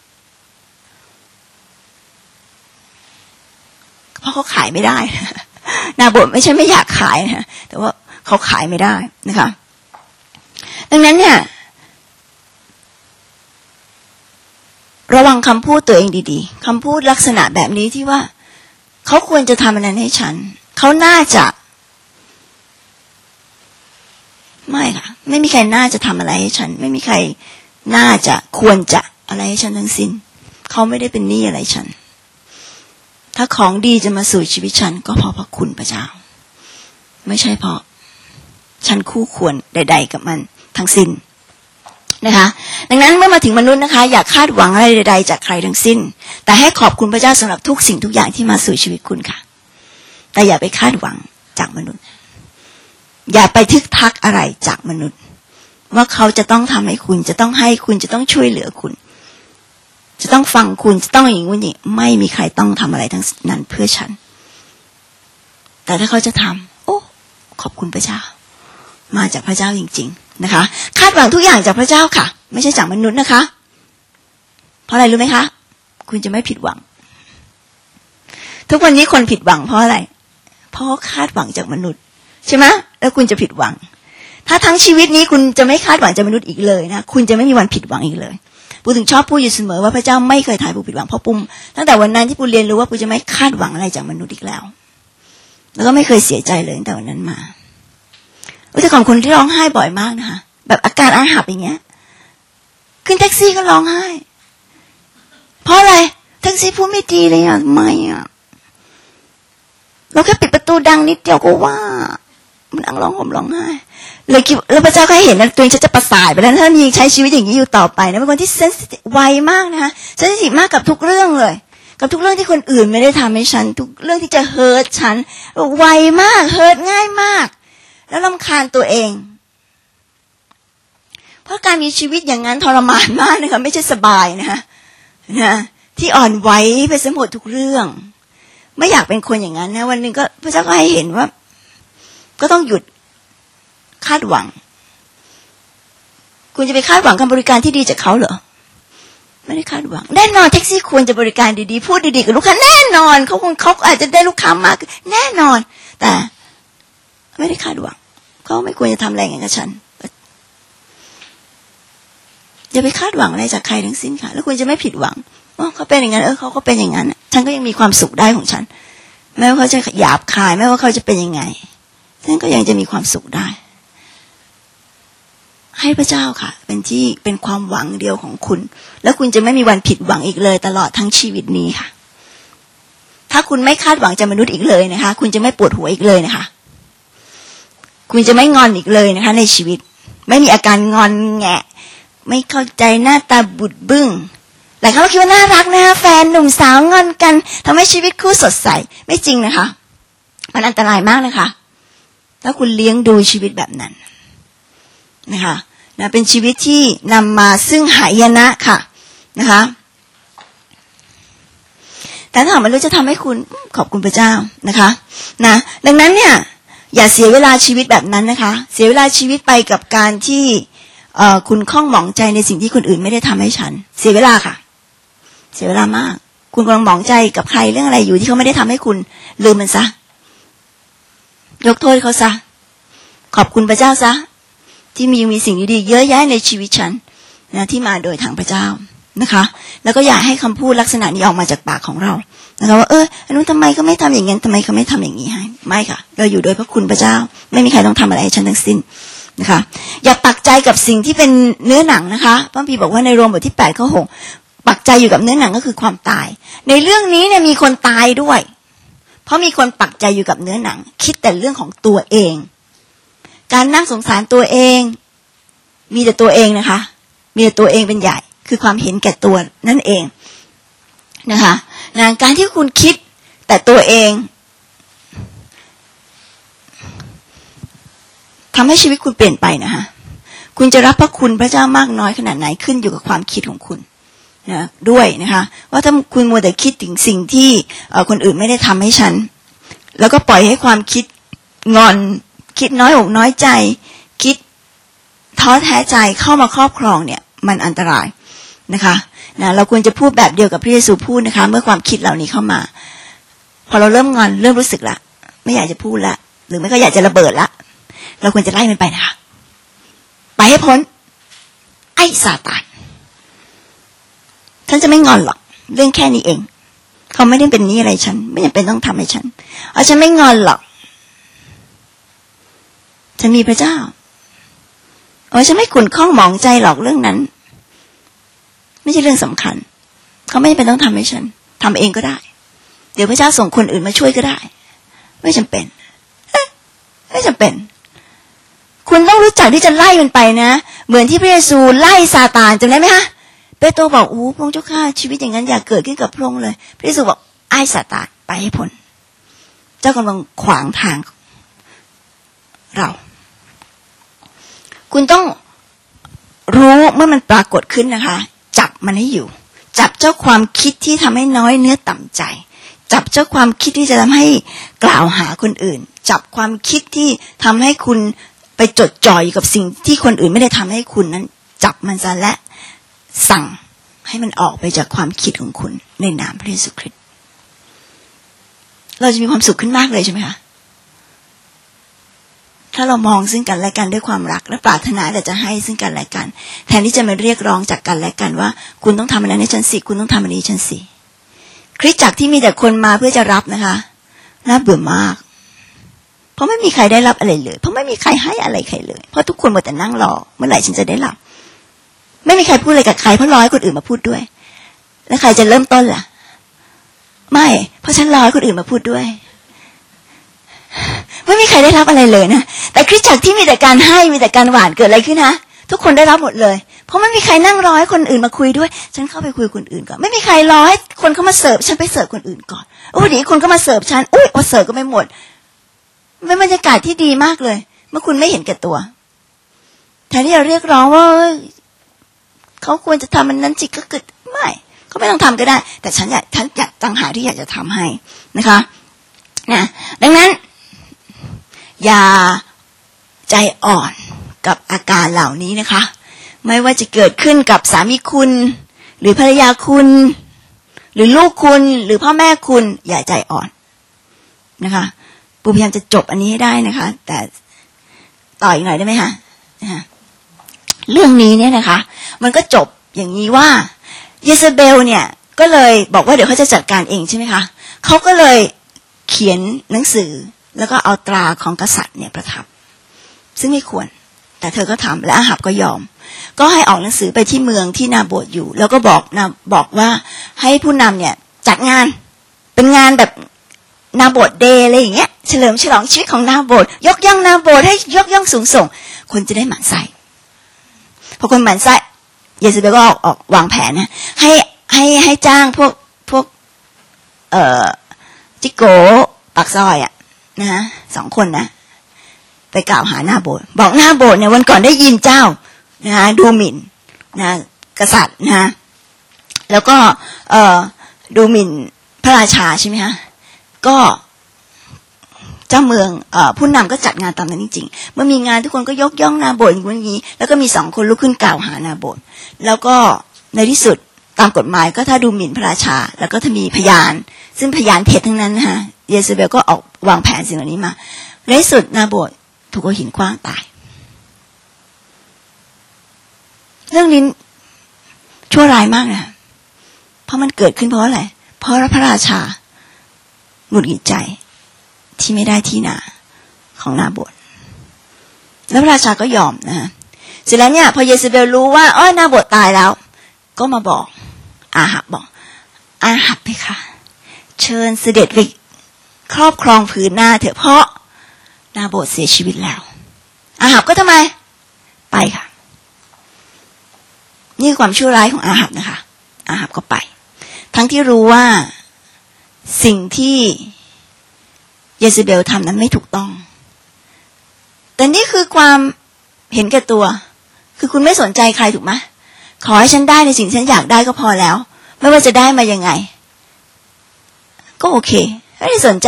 เพราะเขาขายไม่ได้นาโบทไม่ใช่ไม่อยากขายนะแต่ว่าเขาขายไม่ได้นะคะดังนั้นเนี่ยระวังคำพูดตัวเองดีๆคำพูดลักษณะแบบนี้ที่ว่าเขาควรจะทำอันนั้นให้ฉันเขาน่าจะไม่ค่ะไม่มีใครน่าจะทำอะไรให้ฉันไม่มีใครน่าจะควรจะอะไรให้ฉันทั้งสิ้นเขาไม่ได้เป็นหนี้อะไรฉันถ้าของดีจะมาสู่ชีวิตฉันก็เพราะพระคุณพระเจ้าไม่ใช่เพราะฉันคู่ควรใดๆกับมันทั้งสิ้นนะคะดังนั้นเมื่อมาถึงมนุษย์นะคะอย่าคาดหวังอะไรใดๆจากใครทั้งสิ้นแต่ให้ขอบคุณพระเจ้าสำหรับทุกสิ่งทุกอย่างที่มาสู่ชีวิตคุณค่ะแต่อย่าไปคาดหวังจากมนุษย์อย่าไปทึกทักอะไรจากมนุษย์ว่าเขาจะต้องทำให้คุณจะต้องให้คุณจะต้องช่วยเหลือคุณจะต้องฟังคุณจะต้องอย่างนี้ไม่มีใครต้องทำอะไรทั้งนั้นเพื่อฉันแต่ถ้าเขาจะทำโอ้ขอบคุณพระเจ้ามาจากพระเจ้าจริงๆนะคะคาดหวังทุกอย่างจากพระเจ้าค่ะไม่ใช่จากมนุษย์นะคะเพราะอะไรรู้ไหมคะคุณจะไม่ผิดหวังทุกวันนี้คนผิดหวังเพราะอะไรเพราะคาดหวังจากมนุษย์ใช่ไหมแล้วคุณจะผิดหวังถ้าทั้งชีวิตนี้คุณจะไม่คาดหวังจากมนุษย์อีกเลยนะคุณจะไม่มีวันผิดหวังอีกเลยปูถึงชอบพูดอยู่เสมอว่าพระเจ้าไม่เคยทำให้ปูผิดหวังเพราะปูตั้งแต่วันนั้นที่ปูเรียนรู้ว่าปูจะไม่คาดหวังอะไรจากมนุษย์อีกแล้วแล้วก็ไม่เคยเสียใจเลยตั้งแต่วันนั้นมาแต่ก่อนคนที่ร้องไห้บ่อยมากนะคะแบบอาการอาหับอย่างเงี้ยขึ้นแท็กซี่ก็ร้องไห้เพราะอะไรแท็กซี่พูดไม่ดีเลยอ่ะไม่อ่ะเราแค่ปิดประตูดังนิดเดียวก็ว่ามันนั่งร้องห่มร้องไห้เลยคิดแล้วพระเจ้าก็เห็นนะตัวเองจะประสาทไปแล้วถ้ายังใช้ชีวิตอย่างนี้อยู่ต่อไปนะเป็นคนที่เซนซิทีฟไวมากนะคะเซนซิทีฟมากกับทุกเรื่องเลยกับทุกเรื่องที่คนอื่นไม่ได้ทำให้ฉันทุกเรื่องที่จะเฮิร์ตฉันไวมากเฮิร์ตง่ายมากแล้วรำคาญตัวเองเพราะการมีชีวิตอย่างนั้นทรมานมากนะคะไม่ใช่สบายนะคะนะที่อ่อนไหวไปซะหมดทุกเรื่องไม่อยากเป็นคนอย่างนั้นนะวันหนึ่งก็พระเจ้าก็ให้เห็นว่าก็ต้องหยุดคาดหวังคุณจะไปคาดหวังการบริการที่ดีจากเขาเหรอไม่ได้คาดหวังแน่นอนแท็กซี่ควรจะบริการดีๆพูดดีๆกับลูกค้าแน่นอนเขาคงเขาอาจจะได้ลูกค้ามากแน่นอนแต่ไม่ได้คาดหวังเขาไม่ควรจะทำอะไรอย่างนั้นกับฉันอย่าไปคาดหวังอะไรจากใครทั้งสิ้นค่ะแล้วคุณจะไม่ผิดหวังว่าเขาเป็นอย่างนั้นเออเขาก็เป็นอย่างนั้นฉันก็ยังมีความสุขได้ของฉันแม้ว่าเขาจะหยาบคายแม้ว่าเขาจะเป็นยังไงฉันก็ยังจะมีความสุขได้ให้ให้พระเจ้าค่ะเป็นที่เป็นความหวังเดียวของคุณแล้วคุณจะไม่มีวันผิดหวังอีกเลยตลอดทั้งชีวิตนี้ค่ะถ้าคุณไม่คาดหวังจากมนุษย์อีกเลยนะคะคุณจะไม่ปวดหัวอีกเลยนะคะคุณจะไม่งอนอีกเลยนะคะในชีวิตไม่มีอาการงอนแงะไม่เข้าใจหน้าตาบุดบึ้งหลายครั้งเราคิดว่าน่ารักนะคะแฟนหนุ่มสาวงอนกันทำให้ชีวิตคู่สดใสไม่จริงนะคะมันอันตรายมากนะคะถ้าคุณเลี้ยงดูชีวิตแบบนั้นนะคะนะเป็นชีวิตที่นำมาซึ่งหายนะค่ะนะคะแต่ถ้ามันรู้จะทำให้คุณขอบคุณพระเจ้านะคะนะดังนั้นเนี่ยอย่าเสียเวลาชีวิตแบบนั้นนะคะเสียเวลาชีวิตไปกับการที่เอ่อคุณข้องหมองใจในสิ่งที่คนอื่นไม่ได้ทำให้ฉันเสียเวลาค่ะเสียเวลามากคุณกำลังหมองใจกับใครเรื่องอะไรอยู่ที่เขาไม่ได้ทำให้คุณลืมมันซะยกโทษเขาซะขอบคุณพระเจ้าซะที่มีมีสิ่งดีๆเยอะแยะในชีวิตฉันนะที่มาโดยทางพระเจ้านะคะแล้วก็อย่าให้คำพูดลักษณะนี้ออกมาจากปากของเรานะคะว่าเอออันนู้นทำไมก็ไม่ทำอย่างนั้นทำไมเขาไม่ทำอย่างนี้ให้ไม่ค่ะเราอยู่โดยพระคุณพระเจ้าไม่มีใครต้องทำอะไรให้ฉันทั้งสิ้นนะคะอย่าปักใจกับสิ่งที่เป็นเนื้อหนังนะคะพระคัมภีร์บอกว่าในโรมบทที่แปดข้อหกปักใจอยู่กับเนื้อหนังก็คือความตายในเรื่องนี้เนี่ยมีคนตายด้วยเพราะมีคนปักใจอยู่กับเนื้อหนังคิดแต่เรื่องของตัวเองการนั่งสงสารตัวเองมีแต่ตัวเองนะคะมีแต่ตัวเองเป็นใหญ่คือความเห็นแก่ตัวนั่นเองนะคะนะการที่คุณคิดแต่ตัวเองทำให้ชีวิตคุณเปลี่ยนไปนะคะคุณจะรับพระคุณพระเจ้ามากน้อยขนาดไหนขึ้นอยู่กับความคิดของคุณนะด้วยนะคะว่าถ้าคุณมัวแต่คิดถึงสิ่งที่คนอื่นไม่ได้ทำให้ฉันแล้วก็ปล่อยให้ความคิดงอนคิดน้อยอกน้อยใจคิดท้อแท้ใจเข้ามาครอบครองเนี่ยมันอันตรายนะคะนะเราควรจะพูดแบบเดียวกับพระเยซูพูดนะคะเมื่อความคิดเหล่านี้เข้ามาพอเราเริ่มงอนเริ่มรู้สึกละไม่อยากจะพูดละหรือไม่ก็อยากจะระเบิดละเราควรจะไล่มันไปนะคะไปให้พ้นไอ้ซาตานท่านจะไม่งอนหรอกเรื่องแค่นี้เองเขาไม่ได้เป็นนี้อะไรฉันไม่จำเป็นต้องทำให้ฉันเอาฉันไม่งอนหรอกฉันมีพระเจ้าโอ้ฉันไม่ขุ่นข้องหมองใจหรอกเรื่องนั้นไม่ใช่เรื่องสำคัญเขาไม่จำเป็นต้องทำให้ฉันทำเองก็ได้เดี๋ยวพระเจ้าส่งคนอื่นมาช่วยก็ได้ไม่จำเป็นไม่จำเป็นคุณต้องรู้จักที่จะไล่มันไปนะเหมือนที่พระเยซูไล่ซาตานจำได้ไหมคะเปโตรบอกอู้พระองค์เจ้าข้าชีวิตอย่างนั้นอย่าเกิดขึ้นกับพระองค์เลยพระเยซูบอกไอ้ซาตานไปให้พ้นเจ้ากำลังขวางทางเราคุณต้องรู้เมื่อมันปรากฏขึ้นนะคะจับมันให้อยู่จับเจ้าความคิดที่ทำให้น้อยเนื้อต่ำใจจับเจ้าความคิดที่จะทำให้กล่าวหาคนอื่นจับความคิดที่ทำให้คุณไปจดจ่ออยู่กับสิ่งที่คนอื่นไม่ได้ทำให้คุณนั้นจับมันซะและสั่งให้มันออกไปจากความคิดของคุณในนามพระเยซูคริสต์เราจะมีความสุขขึ้นมากเลยใช่ไหมคะถ้าเรามองซึ่งกันและกันด้วยความรักและปรารถนาแต่จะให้ซึ่งกันและกันแทนที่จะมาเรียกร้องจากกันและกันว่าคุณต้องทำอันนั้นให้ฉันสิคุณต้องทำอันนี้ฉันสิคริสตจักรที่มีแต่คนมาเพื่อจะรับนะคะน่าเบื่อมากเพราะไม่มีใครได้รับอะไรเลยเพราะไม่มีใครให้อะไรใครเลยเพราะทุกคนหมดแต่นั่งรอเมื่อไหร่ฉันจะได้รับไม่มีใครพูดอะไรกับใครเพราะรอให้คนอื่นมาพูดด้วยแล้วใครจะเริ่มต้นล่ะไม่เพราะฉันรอให้คนอื่นมาพูดด้วยไม่มีใครได้รับอะไรเลยนะแต่คริสตจักรที่มีแต่การให้มีแต่การหวานเกิดอะไรขึ้นนะทุกคนได้รับหมดเลยเพราะไม่มีใครนั่งรอให้คนอื่นมาคุยด้วยฉันเข้าไปคุยคนอื่นก่อนไม่มีใครรอให้คนเข้ามาเสิร์ฟฉันไปเสิร์ฟคนอื่นก่อนโอ้ดีคนก็มาเสิร์ฟฉันอุ้ยพอเสิร์ฟก็ไม่หมดเป็นบรรยากาศที่ดีมากเลยเมื่อคุณไม่เห็นแก่ตัวแทนที่จะเรียกร้องว่าเขาควรจะทำมันนั้นจิก็เกิดไม่เขาไม่ต้องทำก็ได้แต่ฉันอยากฉันอยากตั้งหาที่อยากจะทำให้นะคะนะดังนั้นอย่าใจอ่อนกับอาการเหล่านี้นะคะไม่ว่าจะเกิดขึ้นกับสามีคุณหรือภรรยาคุณหรือลูกคุณหรือพ่อแม่คุณอย่าใจอ่อนนะคะปูพยายามจะจบอันนี้ให้ได้นะคะแต่ต่ออีกหน่อยได้ไหมคะเรื่องนี้เนี่ยนะคะมันก็จบอย่างนี้ว่าเยเซเบลเนี่ยก็เลยบอกว่าเดี๋ยวเขาจะจัดการเองใช่ไหมคะเขาก็เลยเขียนหนังสือแล้วก็เอาตราของกษัตริย์เนี่ยประทับซึ่งไม่ควรแต่เธอก็ทำและอาหับก็ยอมก็ให้ออกหนังสือไปที่เมืองที่นาโบทอยู่แล้วก็บอกนะบอกว่าให้ผู้นำเนี่ยจัดงานเป็นงานแบบนาโบทเดย์อะไรอย่างเงี้ยเฉลิมฉลองชีวิตของนาโบทยกย่องนาโบทให้ยกย่องสูงส่งคนจะได้หมั่นไส้พอคนหมั่นไส้เยซูเบลก็ออกออกวางแผนนะให้ให้ให้จ้างพวกพวกเอ่อจิโกปากซอยอ่ะนะฮะสองคนนะไปกล่าวหานาโบทบอกนาโบทเนี่ยวันก่อนได้ยินเจ้านะฮะดูหมิ่นนะกษัตริย์นะฮะแล้วก็เอ่อดูหมิ่นพระราชาใช่ไหมฮะก็เจ้าเมืองเอ่อผู้นำก็จัดงานตามนั้นจริงๆเมื่อมีงานทุกคนก็ยกย่องนาโบทอย่างนี้แล้วก็มีสองคนลุกขึ้นกล่าวหานาโบทแล้วก็ในที่สุดตามกฎหมายก็ถ้าดูหมิ่นพระราชาแล้วก็ถ้ามีพยานซึ่งพยานเท็จทั้งนั้นนะฮะเยซูเบลก็ออกวางแผนสิ่งเหล่านี้มาในที่สุดนาโบทถูกเอาหินขว้างตายเรื่องนี้ชั่วร้ายมากนะเพราะมันเกิดขึ้นเพราะอะไรเพราะพระราชาหงุดหงิดใจที่ไม่ได้ที่นาของนาโบทแล้วพระราชาก็ยอมนะฮะเสร็จแล้วเนี่ยพอเยซูเบลรู้ว่าอ้อนาโบทตายแล้วก็มาบอกอาหับบอกอาหับไปค่ะเชิญเสด็จไปครอบครองผืนนาเถอะเพราะนาโบทเสียชีวิตแล้วอาหับก็ทำไมไปค่ะนี่คือความชั่วร้ายของอาหับนะคะอาหับก็ไปทั้งที่รู้ว่าสิ่งที่เยซูเบลทำนั้นไม่ถูกต้องแต่นี่คือความเห็นแก่ตัวคือคุณไม่สนใจใครถูกไหมขอให้ฉันได้ในสิ่งที่ฉันอยากได้ก็พอแล้วไม่ว่าจะได้มายังไงก็โอเคไม่ได้สนใจ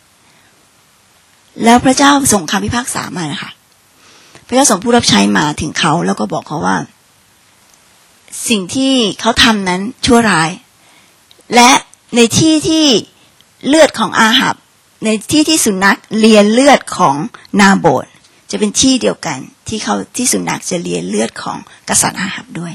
แล้วพระเจ้าส่งคำพิพากษามานะคะพระเจ้าส่งผู้รับใช้มาถึงเขาแล้วก็บอกเขาว่าสิ่งที่เขาทำนั้นชั่วร้ายและในที่ที่เลือดของอาหับในที่ที่สุนัขเลียเลือดของนาโบทจะเป็นที่เดียวกันที่เขาที่สุนัขจะเลียเลือดของกษัตริย์อาหับด้วย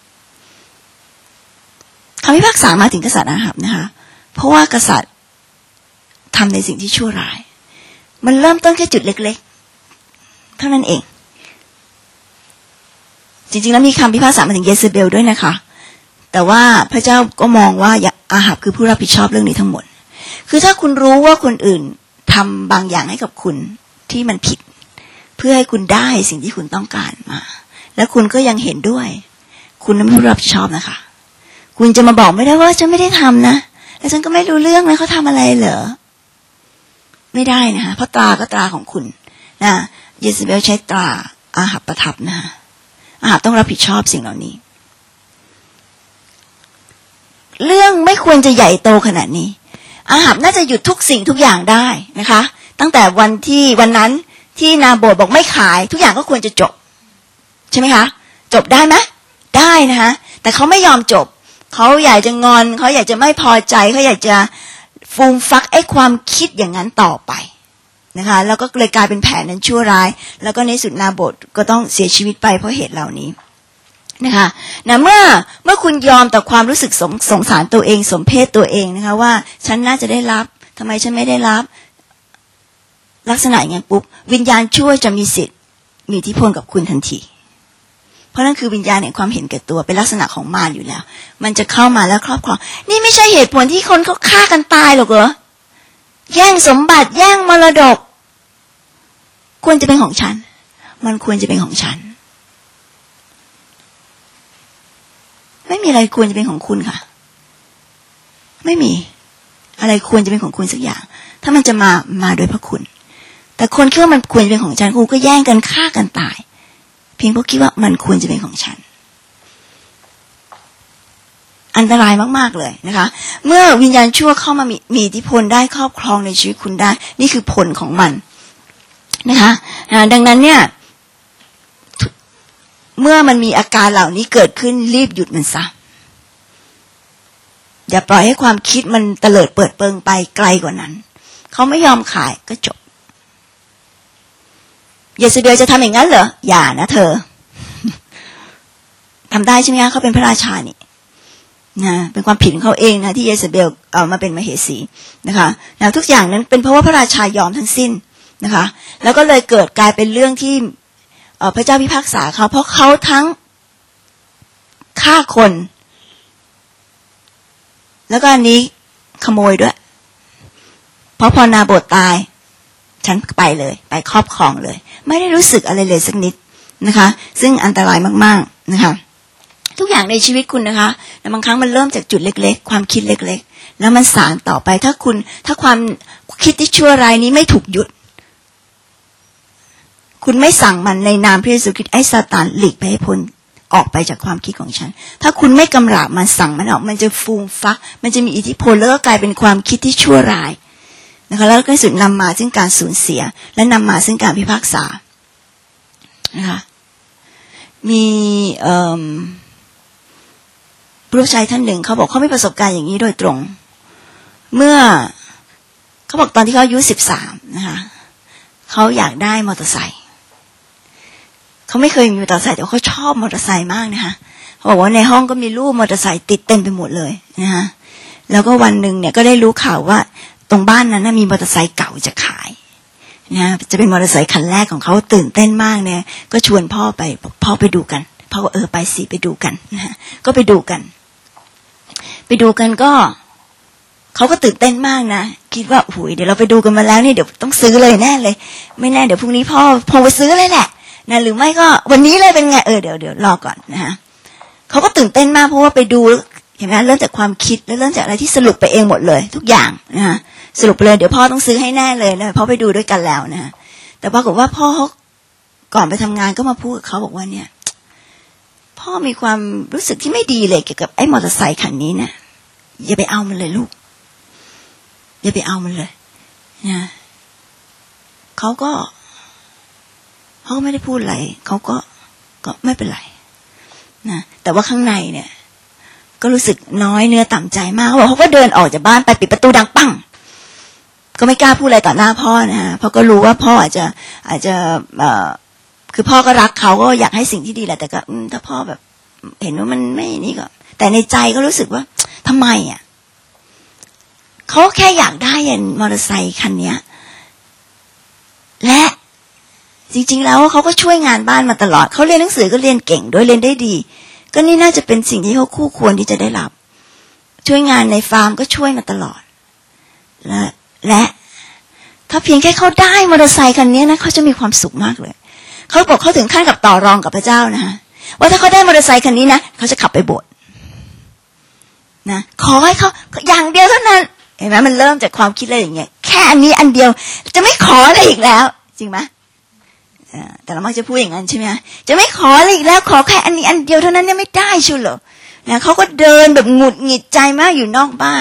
คำพิพากษามาถึงกษัตริย์อาหับนะคะเพราะว่ากษัตริย์ทำในสิ่งที่ชั่วร้ายมันเริ่มต้นแค่จุดเล็กๆเท่านั้นเองจริงๆแล้วมีคำพิพากษามาถึงเยซูเบลด้วยนะคะแต่ว่าพระเจ้าก็มองว่าอาหับคือผู้รับผิดชอบเรื่องนี้ทั้งหมดคือถ้าคุณรู้ว่าคนอื่นทำบางอย่างให้กับคุณที่มันผิดเพื่อให้คุณได้สิ่งที่คุณต้องการมาแล้วคุณก็ยังเห็นด้วยคุณไม่ผู้รับผิดชอบนะคะคุณจะมาบอกไม่ได้ว่าฉันไม่ได้ทำนะแล้วฉันก็ไม่รู้เรื่องนะเขาทำอะไรเหรอไม่ได้นะคะเพราะตราก็ตราของคุณนะเยซูเบลใช้ตราอาหับประทับนะอาหับต้องรับผิดชอบสิ่งเหล่านี้เรื่องไม่ควรจะใหญ่โตขนาดนี้อาหับน่าจะหยุดทุกสิ่งทุกอย่างได้นะคะตั้งแต่วันที่วันนั้นที่นาโบทบอกไม่ขายทุกอย่างก็ควรจะจบใช่ไหมคะจบได้ไหมได้นะคะแต่เขาไม่ยอมจบเขาอยากจะงอนเขาอยากจะไม่พอใจเขาอยากจะฟูมฟักไอ้ความคิดอย่างนั้นต่อไปนะคะแล้วก็เลยกลายเป็นแผนนั้นชั่วร้ายแล้วก็ในสุดนาโบทก็ต้องเสียชีวิตไปเพราะเหตุเหล่านี้นะคะนะเมื่อเมื่อคุณยอมต่อความรู้สึกสงสงสารตัวเองสมเพศตัวเองนะคะว่าฉันน่าจะได้รับทำไมฉันไม่ได้รับลักษณะอย่างนี้ปุ๊บวิญญาณชั่วจะมีสิทธิ์มีอิทธิพลกับคุณทันทีเพราะนั่นคือวิญญาณแห่งความเห็นแก่ตัวเป็นลักษณะของมารอยู่แล้วมันจะเข้ามาแล้วครอบครองนี่ไม่ใช่เหตุผลที่คนเขาฆ่ากันตายหรอกเหรอแย่งสมบัติแย่งมรดกควรจะเป็นของฉันมันควรจะเป็นของฉันไม่มีอะไรควรจะเป็นของคุณค่ะไม่มีอะไรควรจะเป็นของคุณสักอย่างถ้ามันจะมามาโดยพระคุณแต่คนคิดว่ามันควรจะเป็นของฉันกูก็แย่งกันฆ่ากันตายเพียงเพราะคิดว่ามันควรจะเป็นของฉันอันตรายมากๆเลยนะคะเมื่อวิญญาณชั่วเข้ามามีมีอิทธิพลได้ครอบครองในชีวิตคุณได้นี่คือผลของมันนะคะดังนั้นเนี่ยเมื่อมันมีอาการเหล่านี้เกิดขึ้นรีบหยุดมันซะอย่าปล่อยให้ความคิดมันเตลิดเปิดเปิงไปไกลกว่านั้นเขาไม่ยอมขายก็จบเยซูเบลจะทำอย่างนั้นเหรออย่านะเธอทำได้ใช่ไหมคะเขาเป็นพระราชานี่นะเป็นความผิดของเขาเองนะที่เยซูเบลเอามาเป็นมเหสีนะคะนะทุกอย่างนั้นเป็นเพราะว่าพระราชายอมทั้งสิ้นนะคะแล้วก็เลยเกิดกลายเป็นเรื่องที่พระเจ้าพิพากษาเขาเพราะเขาทั้งฆ่าคนแล้วก็อันนี้ขโมยด้วยเพราะพอนาโบทตายฉันไปเลยไปครอบครองเลยไม่ได้รู้สึกอะไรเลยสักนิดนะคะซึ่งอันตรายมากๆนะคะทุกอย่างในชีวิตคุณนะคะบางครั้งมันเริ่มจากจุดเล็กๆความคิดเล็กๆแล้วมันสานต่อไปถ้าคุณถ้าความคิดที่ชั่วร้ายนี้ไม่ถูกหยุดคุณไม่สั่งมันในนามพระเยซูคริสต์ไอ้ซาตานหลีกไปให้พ้นออกไปจากความคิดของฉันถ้าคุณไม่กำราบมันสั่งมันออกมันจะฟูมฟักมันจะมีอิทธิพลแล้วก็กลายเป็นความคิดที่ชั่วร้ายนะคะแล้วก็สุดนำมาซึ่งการสูญเสียและนำมาซึ่งการพิพากษานะคะมีผู้รับใช้ท่านหนึ่งเขาบอกเขาไม่ประสบการณ์อย่างนี้โดยตรงเมื่อเขาบอกตอนที่เขาอายุสิบสามนะคะเขาอยากได้มอเตอร์ไซค์เขาไม่เคยมีมอเตอร์ไซค์แต่เขาชอบมอเตอร์ไซค์มากนะคะเขาบอกว่าในห้องก็มีรูปมอเตอร์ไซค์ติดเต็มไปหมดเลยนะคะแล้วก็วันหนึ่งเนี่ยก็ได้รู้ข่าวว่าตรงบ้านนั้นมีมอเตอร์ไซค์เก่าจะขายนะจะเป็นมอเตอร์ไซค์คันแรกของเขาตื่นเต้นมากเนี่ยก็ชวนพ่อไปพ่อไปดูกันพ่อว่าเออไปสิไปดูกันนะฮะก็ไปดูกันไปดูกันก็เขาก็ตื่นเต้นมากนะคิดว่าโอ้ยเดี๋ยวเราไปดูกันมาแล้วนี่เดี๋ยวต้องซื้อเลยแน่เลยไม่แน่เดี๋ยวพรุ่งนี้พ่อพ่อไปซื้อเลยแหละนะหรือไม่ก็วันนี้เลยเป็นไงเออเดี๋ยวเดี๋ยวรอก่อนนะฮะเขาก็ตื่นเต้นมากเพราะว่าไปดูเห็นไหมเริ่มจากความคิดแล้วเริ่มจากอะไรที่สรุปไปเองหมดเลยทุกอย่างนะฮะสรุปไปเลยเดี๋ยวพ่อต้องซื้อให้แน่เลยนะเพราะไปดูด้วยกันแล้วนะฮะแต่ปรากฏว่าพ่อเขาก่อนไปทำงานก็มาพูดกับเขาบอกว่าเนี่ยพ่อมีความรู้สึกที่ไม่ดีเลยเกี่ยวกับไอ้มอเตอร์ไซค์คันนี้นะอย่าไปเอามันเลยลูกอย่าไปเอามันเลยนะเขาก็เขาไม่ได้พูดอะไรเขาก็ก็ไม่เป็นไรนะแต่ว่าข้างในเนี่ยก็รู้สึกน้อยเนื้อต่ำใจมากเขาบอกเขาก็เดินออกจากบ้านไปปิดประตูดังปั้งก็ไม่กล้าพูดอะไรต่อหน้าพ่อนะฮะเพราะก็รู้ว่าพ่ออาจจะอาจจะเอ่อคือพ่อก็รักเขาก็อยากให้สิ่งที่ดีแหละแต่ก็ถ้าพ่อแบบเห็นว่ามันไม่นี่ก็แต่ในใจก็รู้สึกว่าทำไมอ่ะเขาแค่อยากได้ยันมอเตอร์ไซค์คันนี้และจริงๆแล้วเขาก็ช่วยงานบ้านมาตลอดเขาเรียนหนังสือก็เรียนเก่งด้วยเรียนได้ดีก็นี่น่าจะเป็นสิ่งที่เขาคู่ควรที่จะได้รับช่วยงานในฟาร์มก็ช่วยมาตลอดและและถ้าเพียงแค่เขาได้มอเตอร์ไซค์คันนี้นะเขาจะมีความสุขมากเลยเขาบอกเขาถึงขั้นกับต่อรองกับพระเจ้านะฮะว่าถ้าเขาได้มอเตอร์ไซค์คันนี้นะเขาจะขับไปโบสถ์นะขอให้เขาอย่างเดียวเท่านั้นเห็นไหมมันเริ่มจากความคิดอะไรอย่างเงี้ยแค่อันนี้อันเดียวจะไม่ขออะไรอีกแล้วจริงไหมแต่เรามักจะพูดอย่างนั้นใช่ไหมจะไม่ขออะไรอีกแล้วขอแค่อันนี้อันเดียวเท่านั้นเนี่ยไม่ได้ชัวร์เหรอนะเขาก็เดินแบบหงุดหงิดใจมากอยู่นอกบ้าน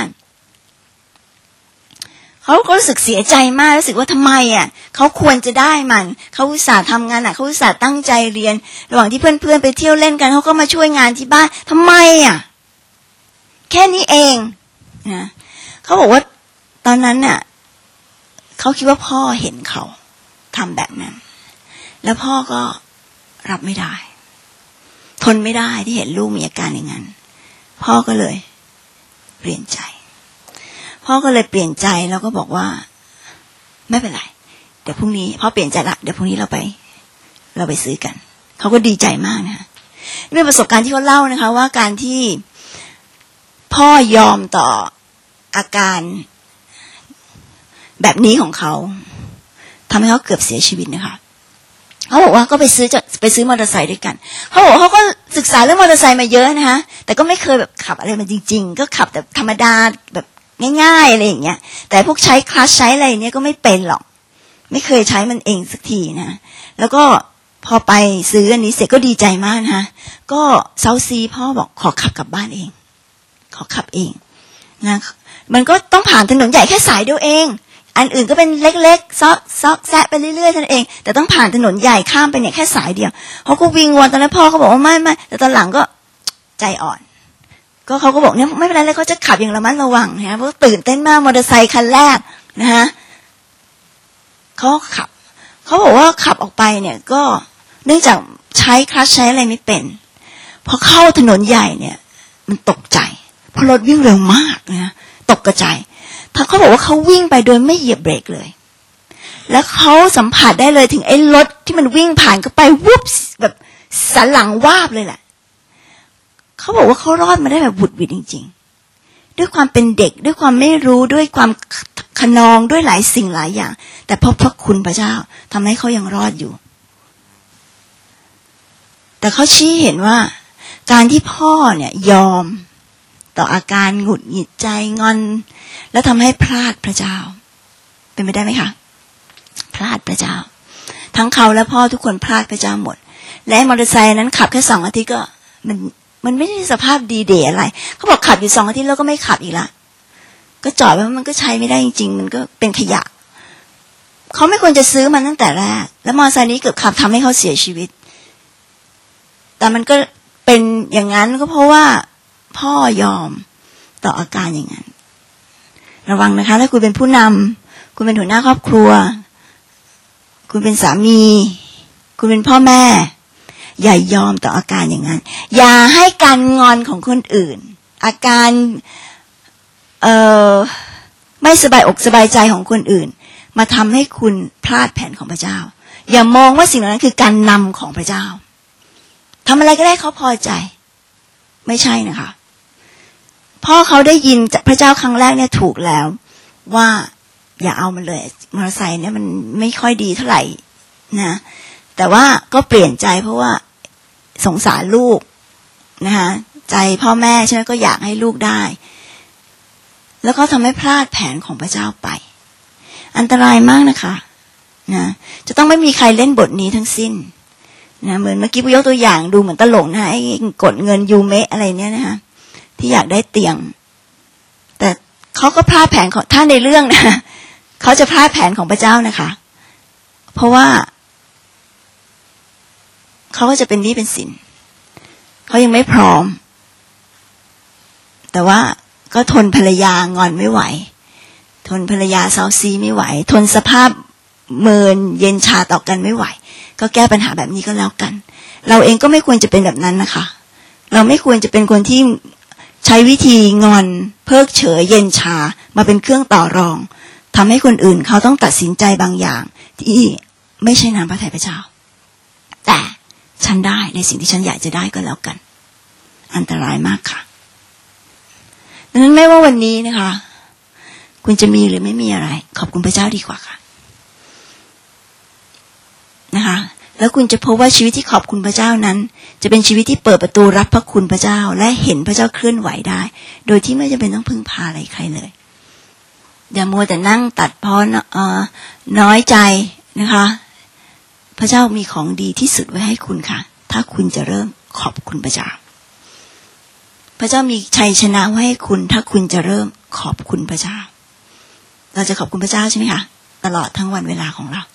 เขาก็รู้สึกเสียใจมากรู้สึกว่าทำไมอ่ะเขาควรจะได้มันเขาอุตส่าห์ทำงานอ่ะเขาอุตส่าห์ตั้งใจเรียนระหว่างที่เพื่อนๆไปเที่ยวเล่นกันเขาก็มาช่วยงานที่บ้านทำไมอ่ะแค่นี้เองนะเขาบอกว่าตอนนั้นน่ะเขาคิดว่าพ่อเห็นเขาทำแบบนั้นแล้วพ่อก็รับไม่ได้ทนไม่ได้ที่เห็นลูกมีอาการอย่างนั้นพ่อก็เลยเปลี่ยนใจพ่อก็เลยเปลี่ยนใจแล้วก็บอกว่าไม่เป็นไรเดี๋ยวพรุ่งนี้พ่อเปลี่ยนใจละเดี๋ยวพรุ่งนี้เราไปเราไปซื้อกันเขาก็ดีใจมากนะเป็นประสบการณ์ที่เขาเล่านะคะว่าการที่พ่อยอมต่ออาการแบบนี้ของเขาทำให้เขาเกือบเสียชีวิตนะคะเขาบอกว่าก็ไปซื้อจะไปซื้อมอเตอร์ไซค์ด้วยกันเขาบอกเขาก็ศึกษาเรื่องมอเตอร์ไซค์มาเยอะนะคะแต่ก็ไม่เคยแบบขับอะไรมันจริงๆก็ขับแต่ธรรมดาแบบง่ายๆอะไรอย่างเงี้ยแต่พวกใช้คลัตช์ใช้อะไรเนี้ยก็ไม่เป็นหรอกไม่เคยใช้มันเองสักทีนะแล้วก็พอไปซื้ออันนี้เสร็จก็ดีใจมากนะคะก็เซาซีพ่อบอกขอขับกลับบ้านเองขอขับเองนะมันก็ต้องผ่านถนนใหญ่แค่สายเดียวเองอันอื่นก็เป็นเล็กๆซอกซอกแซะไปเรื่อยๆท่านเองแต่ต้องผ่านถนนใหญ่ข้ามไปเนี่ยแค่สายเดียวเขาก็วิงวอนตอนนั้นพ่อเขาบอกว่าไม่ไม่แต่ตอนหลังก็ใจอ่อนก็เขาก็บอกเนี่ยไม่เป็นไรเลยเขาจะขับอย่างระมัดระวังนะเพราะตื่นเต้นมากมอเตอร์ไซค์คันแรกนะฮะเขาขับเขาบอกว่าขับออกไปเนี่ยก็เนื่องจากใช้คลัตช์ใช้อะไรไม่เป็นพอเข้าถนนใหญ่เนี่ยมันตกใจเพราะรถวิ่งเร็วมากนะตกกระจายเขาบอกว่าเขาวิ่งไปโดยไม่เหยียบเบรกเลยแล้วเขาสัมผัสได้เลยถึงไอ้รถที่มันวิ่งผ่านก็ไปวุบแบบสันหลังวาบเลยแหละเขาบอกว่าเขารอดมาได้แบบบุดหวิดจริงๆด้วยความเป็นเด็กด้วยความไม่รู้ด้วยความขนองด้วยหลายสิ่งหลายอย่างแต่เพราะพระคุณพระเจ้าทำให้เขายังรอดอยู่แต่เขาชี้เห็นว่าการที่พ่อเนี่ยยอมต่ออาการหงุดหงิดใจงอนแล้วทำให้พลาดพระเจ้าเป็นไปได้ไหมคะพลาดพระเจ้าทั้งเขาและพ่อทุกคนพลาดพระเจ้าหมดและมอเตอร์ไซค์นั้นขับแค่สองอาทิตย์ก็มันมันไม่ได้สภาพดีเดย์อะไรเขาบอกขับอยู่สองอาทิตย์แล้วก็ไม่ขับอีกละก็จอดไว้มันก็ใช้ไม่ได้จริงๆมันก็เป็นขยะเขาไม่ควรจะซื้อมันตั้งแต่แรกแล้วมอเตอร์ไซค์นี้เกือบขับทำให้เขาเสียชีวิตแต่มันก็เป็นอย่างนั้นก็เพราะว่าพ่อยอมต่ออาการอย่างนั้นระวังนะคะถ้าคุณเป็นผู้นำคุณเป็นหัวหน้าครอบครัวคุณเป็นสามีคุณเป็นพ่อแม่อย่ายอมต่ออาการอย่างนั้นอย่าให้การงอนของคนอื่นอาการเอ่อไม่สบายอกสบายใจของคนอื่นมาทำให้คุณพลาดแผนของพระเจ้าอย่ามองว่าสิ่งนั้นคือการนำของพระเจ้าทำอะไรก็ได้เขาพอใจไม่ใช่นะคะพ่อเขาได้ยินจากพระเจ้าครั้งแรกเนี่ยถูกแล้วว่าอย่าเอามันเลยมอเตอร์ไซค์เนี่ยมันไม่ค่อยดีเท่าไหร่นะแต่ว่าก็เปลี่ยนใจเพราะว่าสงสารลูกนะคะใจพ่อแม่ใช่ไหมก็อยากให้ลูกได้แล้วก็ทำให้พลาดแผนของพระเจ้าไปอันตรายมากนะคะนะจะต้องไม่มีใครเล่นบทนี้ทั้งสิ้นนะเหมือนเมื่อกี้พี่ยกตัวอย่างดูเหมือนตลกนะไอ้กดเงินยูเมะอะไรเนี่ยนะคะที่อยากได้เตียงแต่เขาก็พลาดแผนของถ้าในเรื่องนะเขาจะพลาดแผนของพระเจ้านะคะเพราะว่าเขาก็จะเป็นหนี้เป็นสินเขายังไม่พร้อมแต่ว่าก็ทนภรรยางอนไม่ไหวทนภรรยาเซาซีไม่ไหวทนสภาพเมินเย็นชาต่อกันไม่ไหวก็แก้ปัญหาแบบนี้ก็แล้วกันเราเองก็ไม่ควรจะเป็นแบบนั้นนะคะเราไม่ควรจะเป็นคนที่ใช้วิธีงอนเพิกเฉยเย็นชามาเป็นเครื่องต่อรองทำให้คนอื่นเขาต้องตัดสินใจบางอย่างที่ไม่ใช่น้ำพระทัยพระเจ้าแต่ฉันได้ในสิ่งที่ฉันอยากจะได้ก็แล้วกันอันตรายมากค่ะดังนั้นไม่ว่าวันนี้นะคะคุณจะมีหรือไม่มีอะไรขอบคุณพระเจ้าดีกว่าค่ะนะคะแล้วคุณจะพบว่าชีวิตที่ขอบคุณพระเจ้านั้นจะเป็นชีวิตที่เปิดประตูรับพระคุณพระเจ้าและเห็นพระเจ้าเคลื่อนไหวได้โดยที่ไม่จำเป็นต้องพึ่งพาอะไรใครเลยอย่ามัวแต่นั่งตัดพ้อเอ่อน้อยใจนะคะพระเจ้ามีของดีที่สุดไว้ให้คุณค่ะถ้าคุณจะเริ่มขอบคุณพระเจ้าพระเจ้ามีชัยชนะไว้ให้คุณถ้าคุณจะเริ่มขอบคุณพระเจ้าเราจะขอบคุณพระเจ้าใช่ไหมคะตลอดทั้งวันเวลาของเรา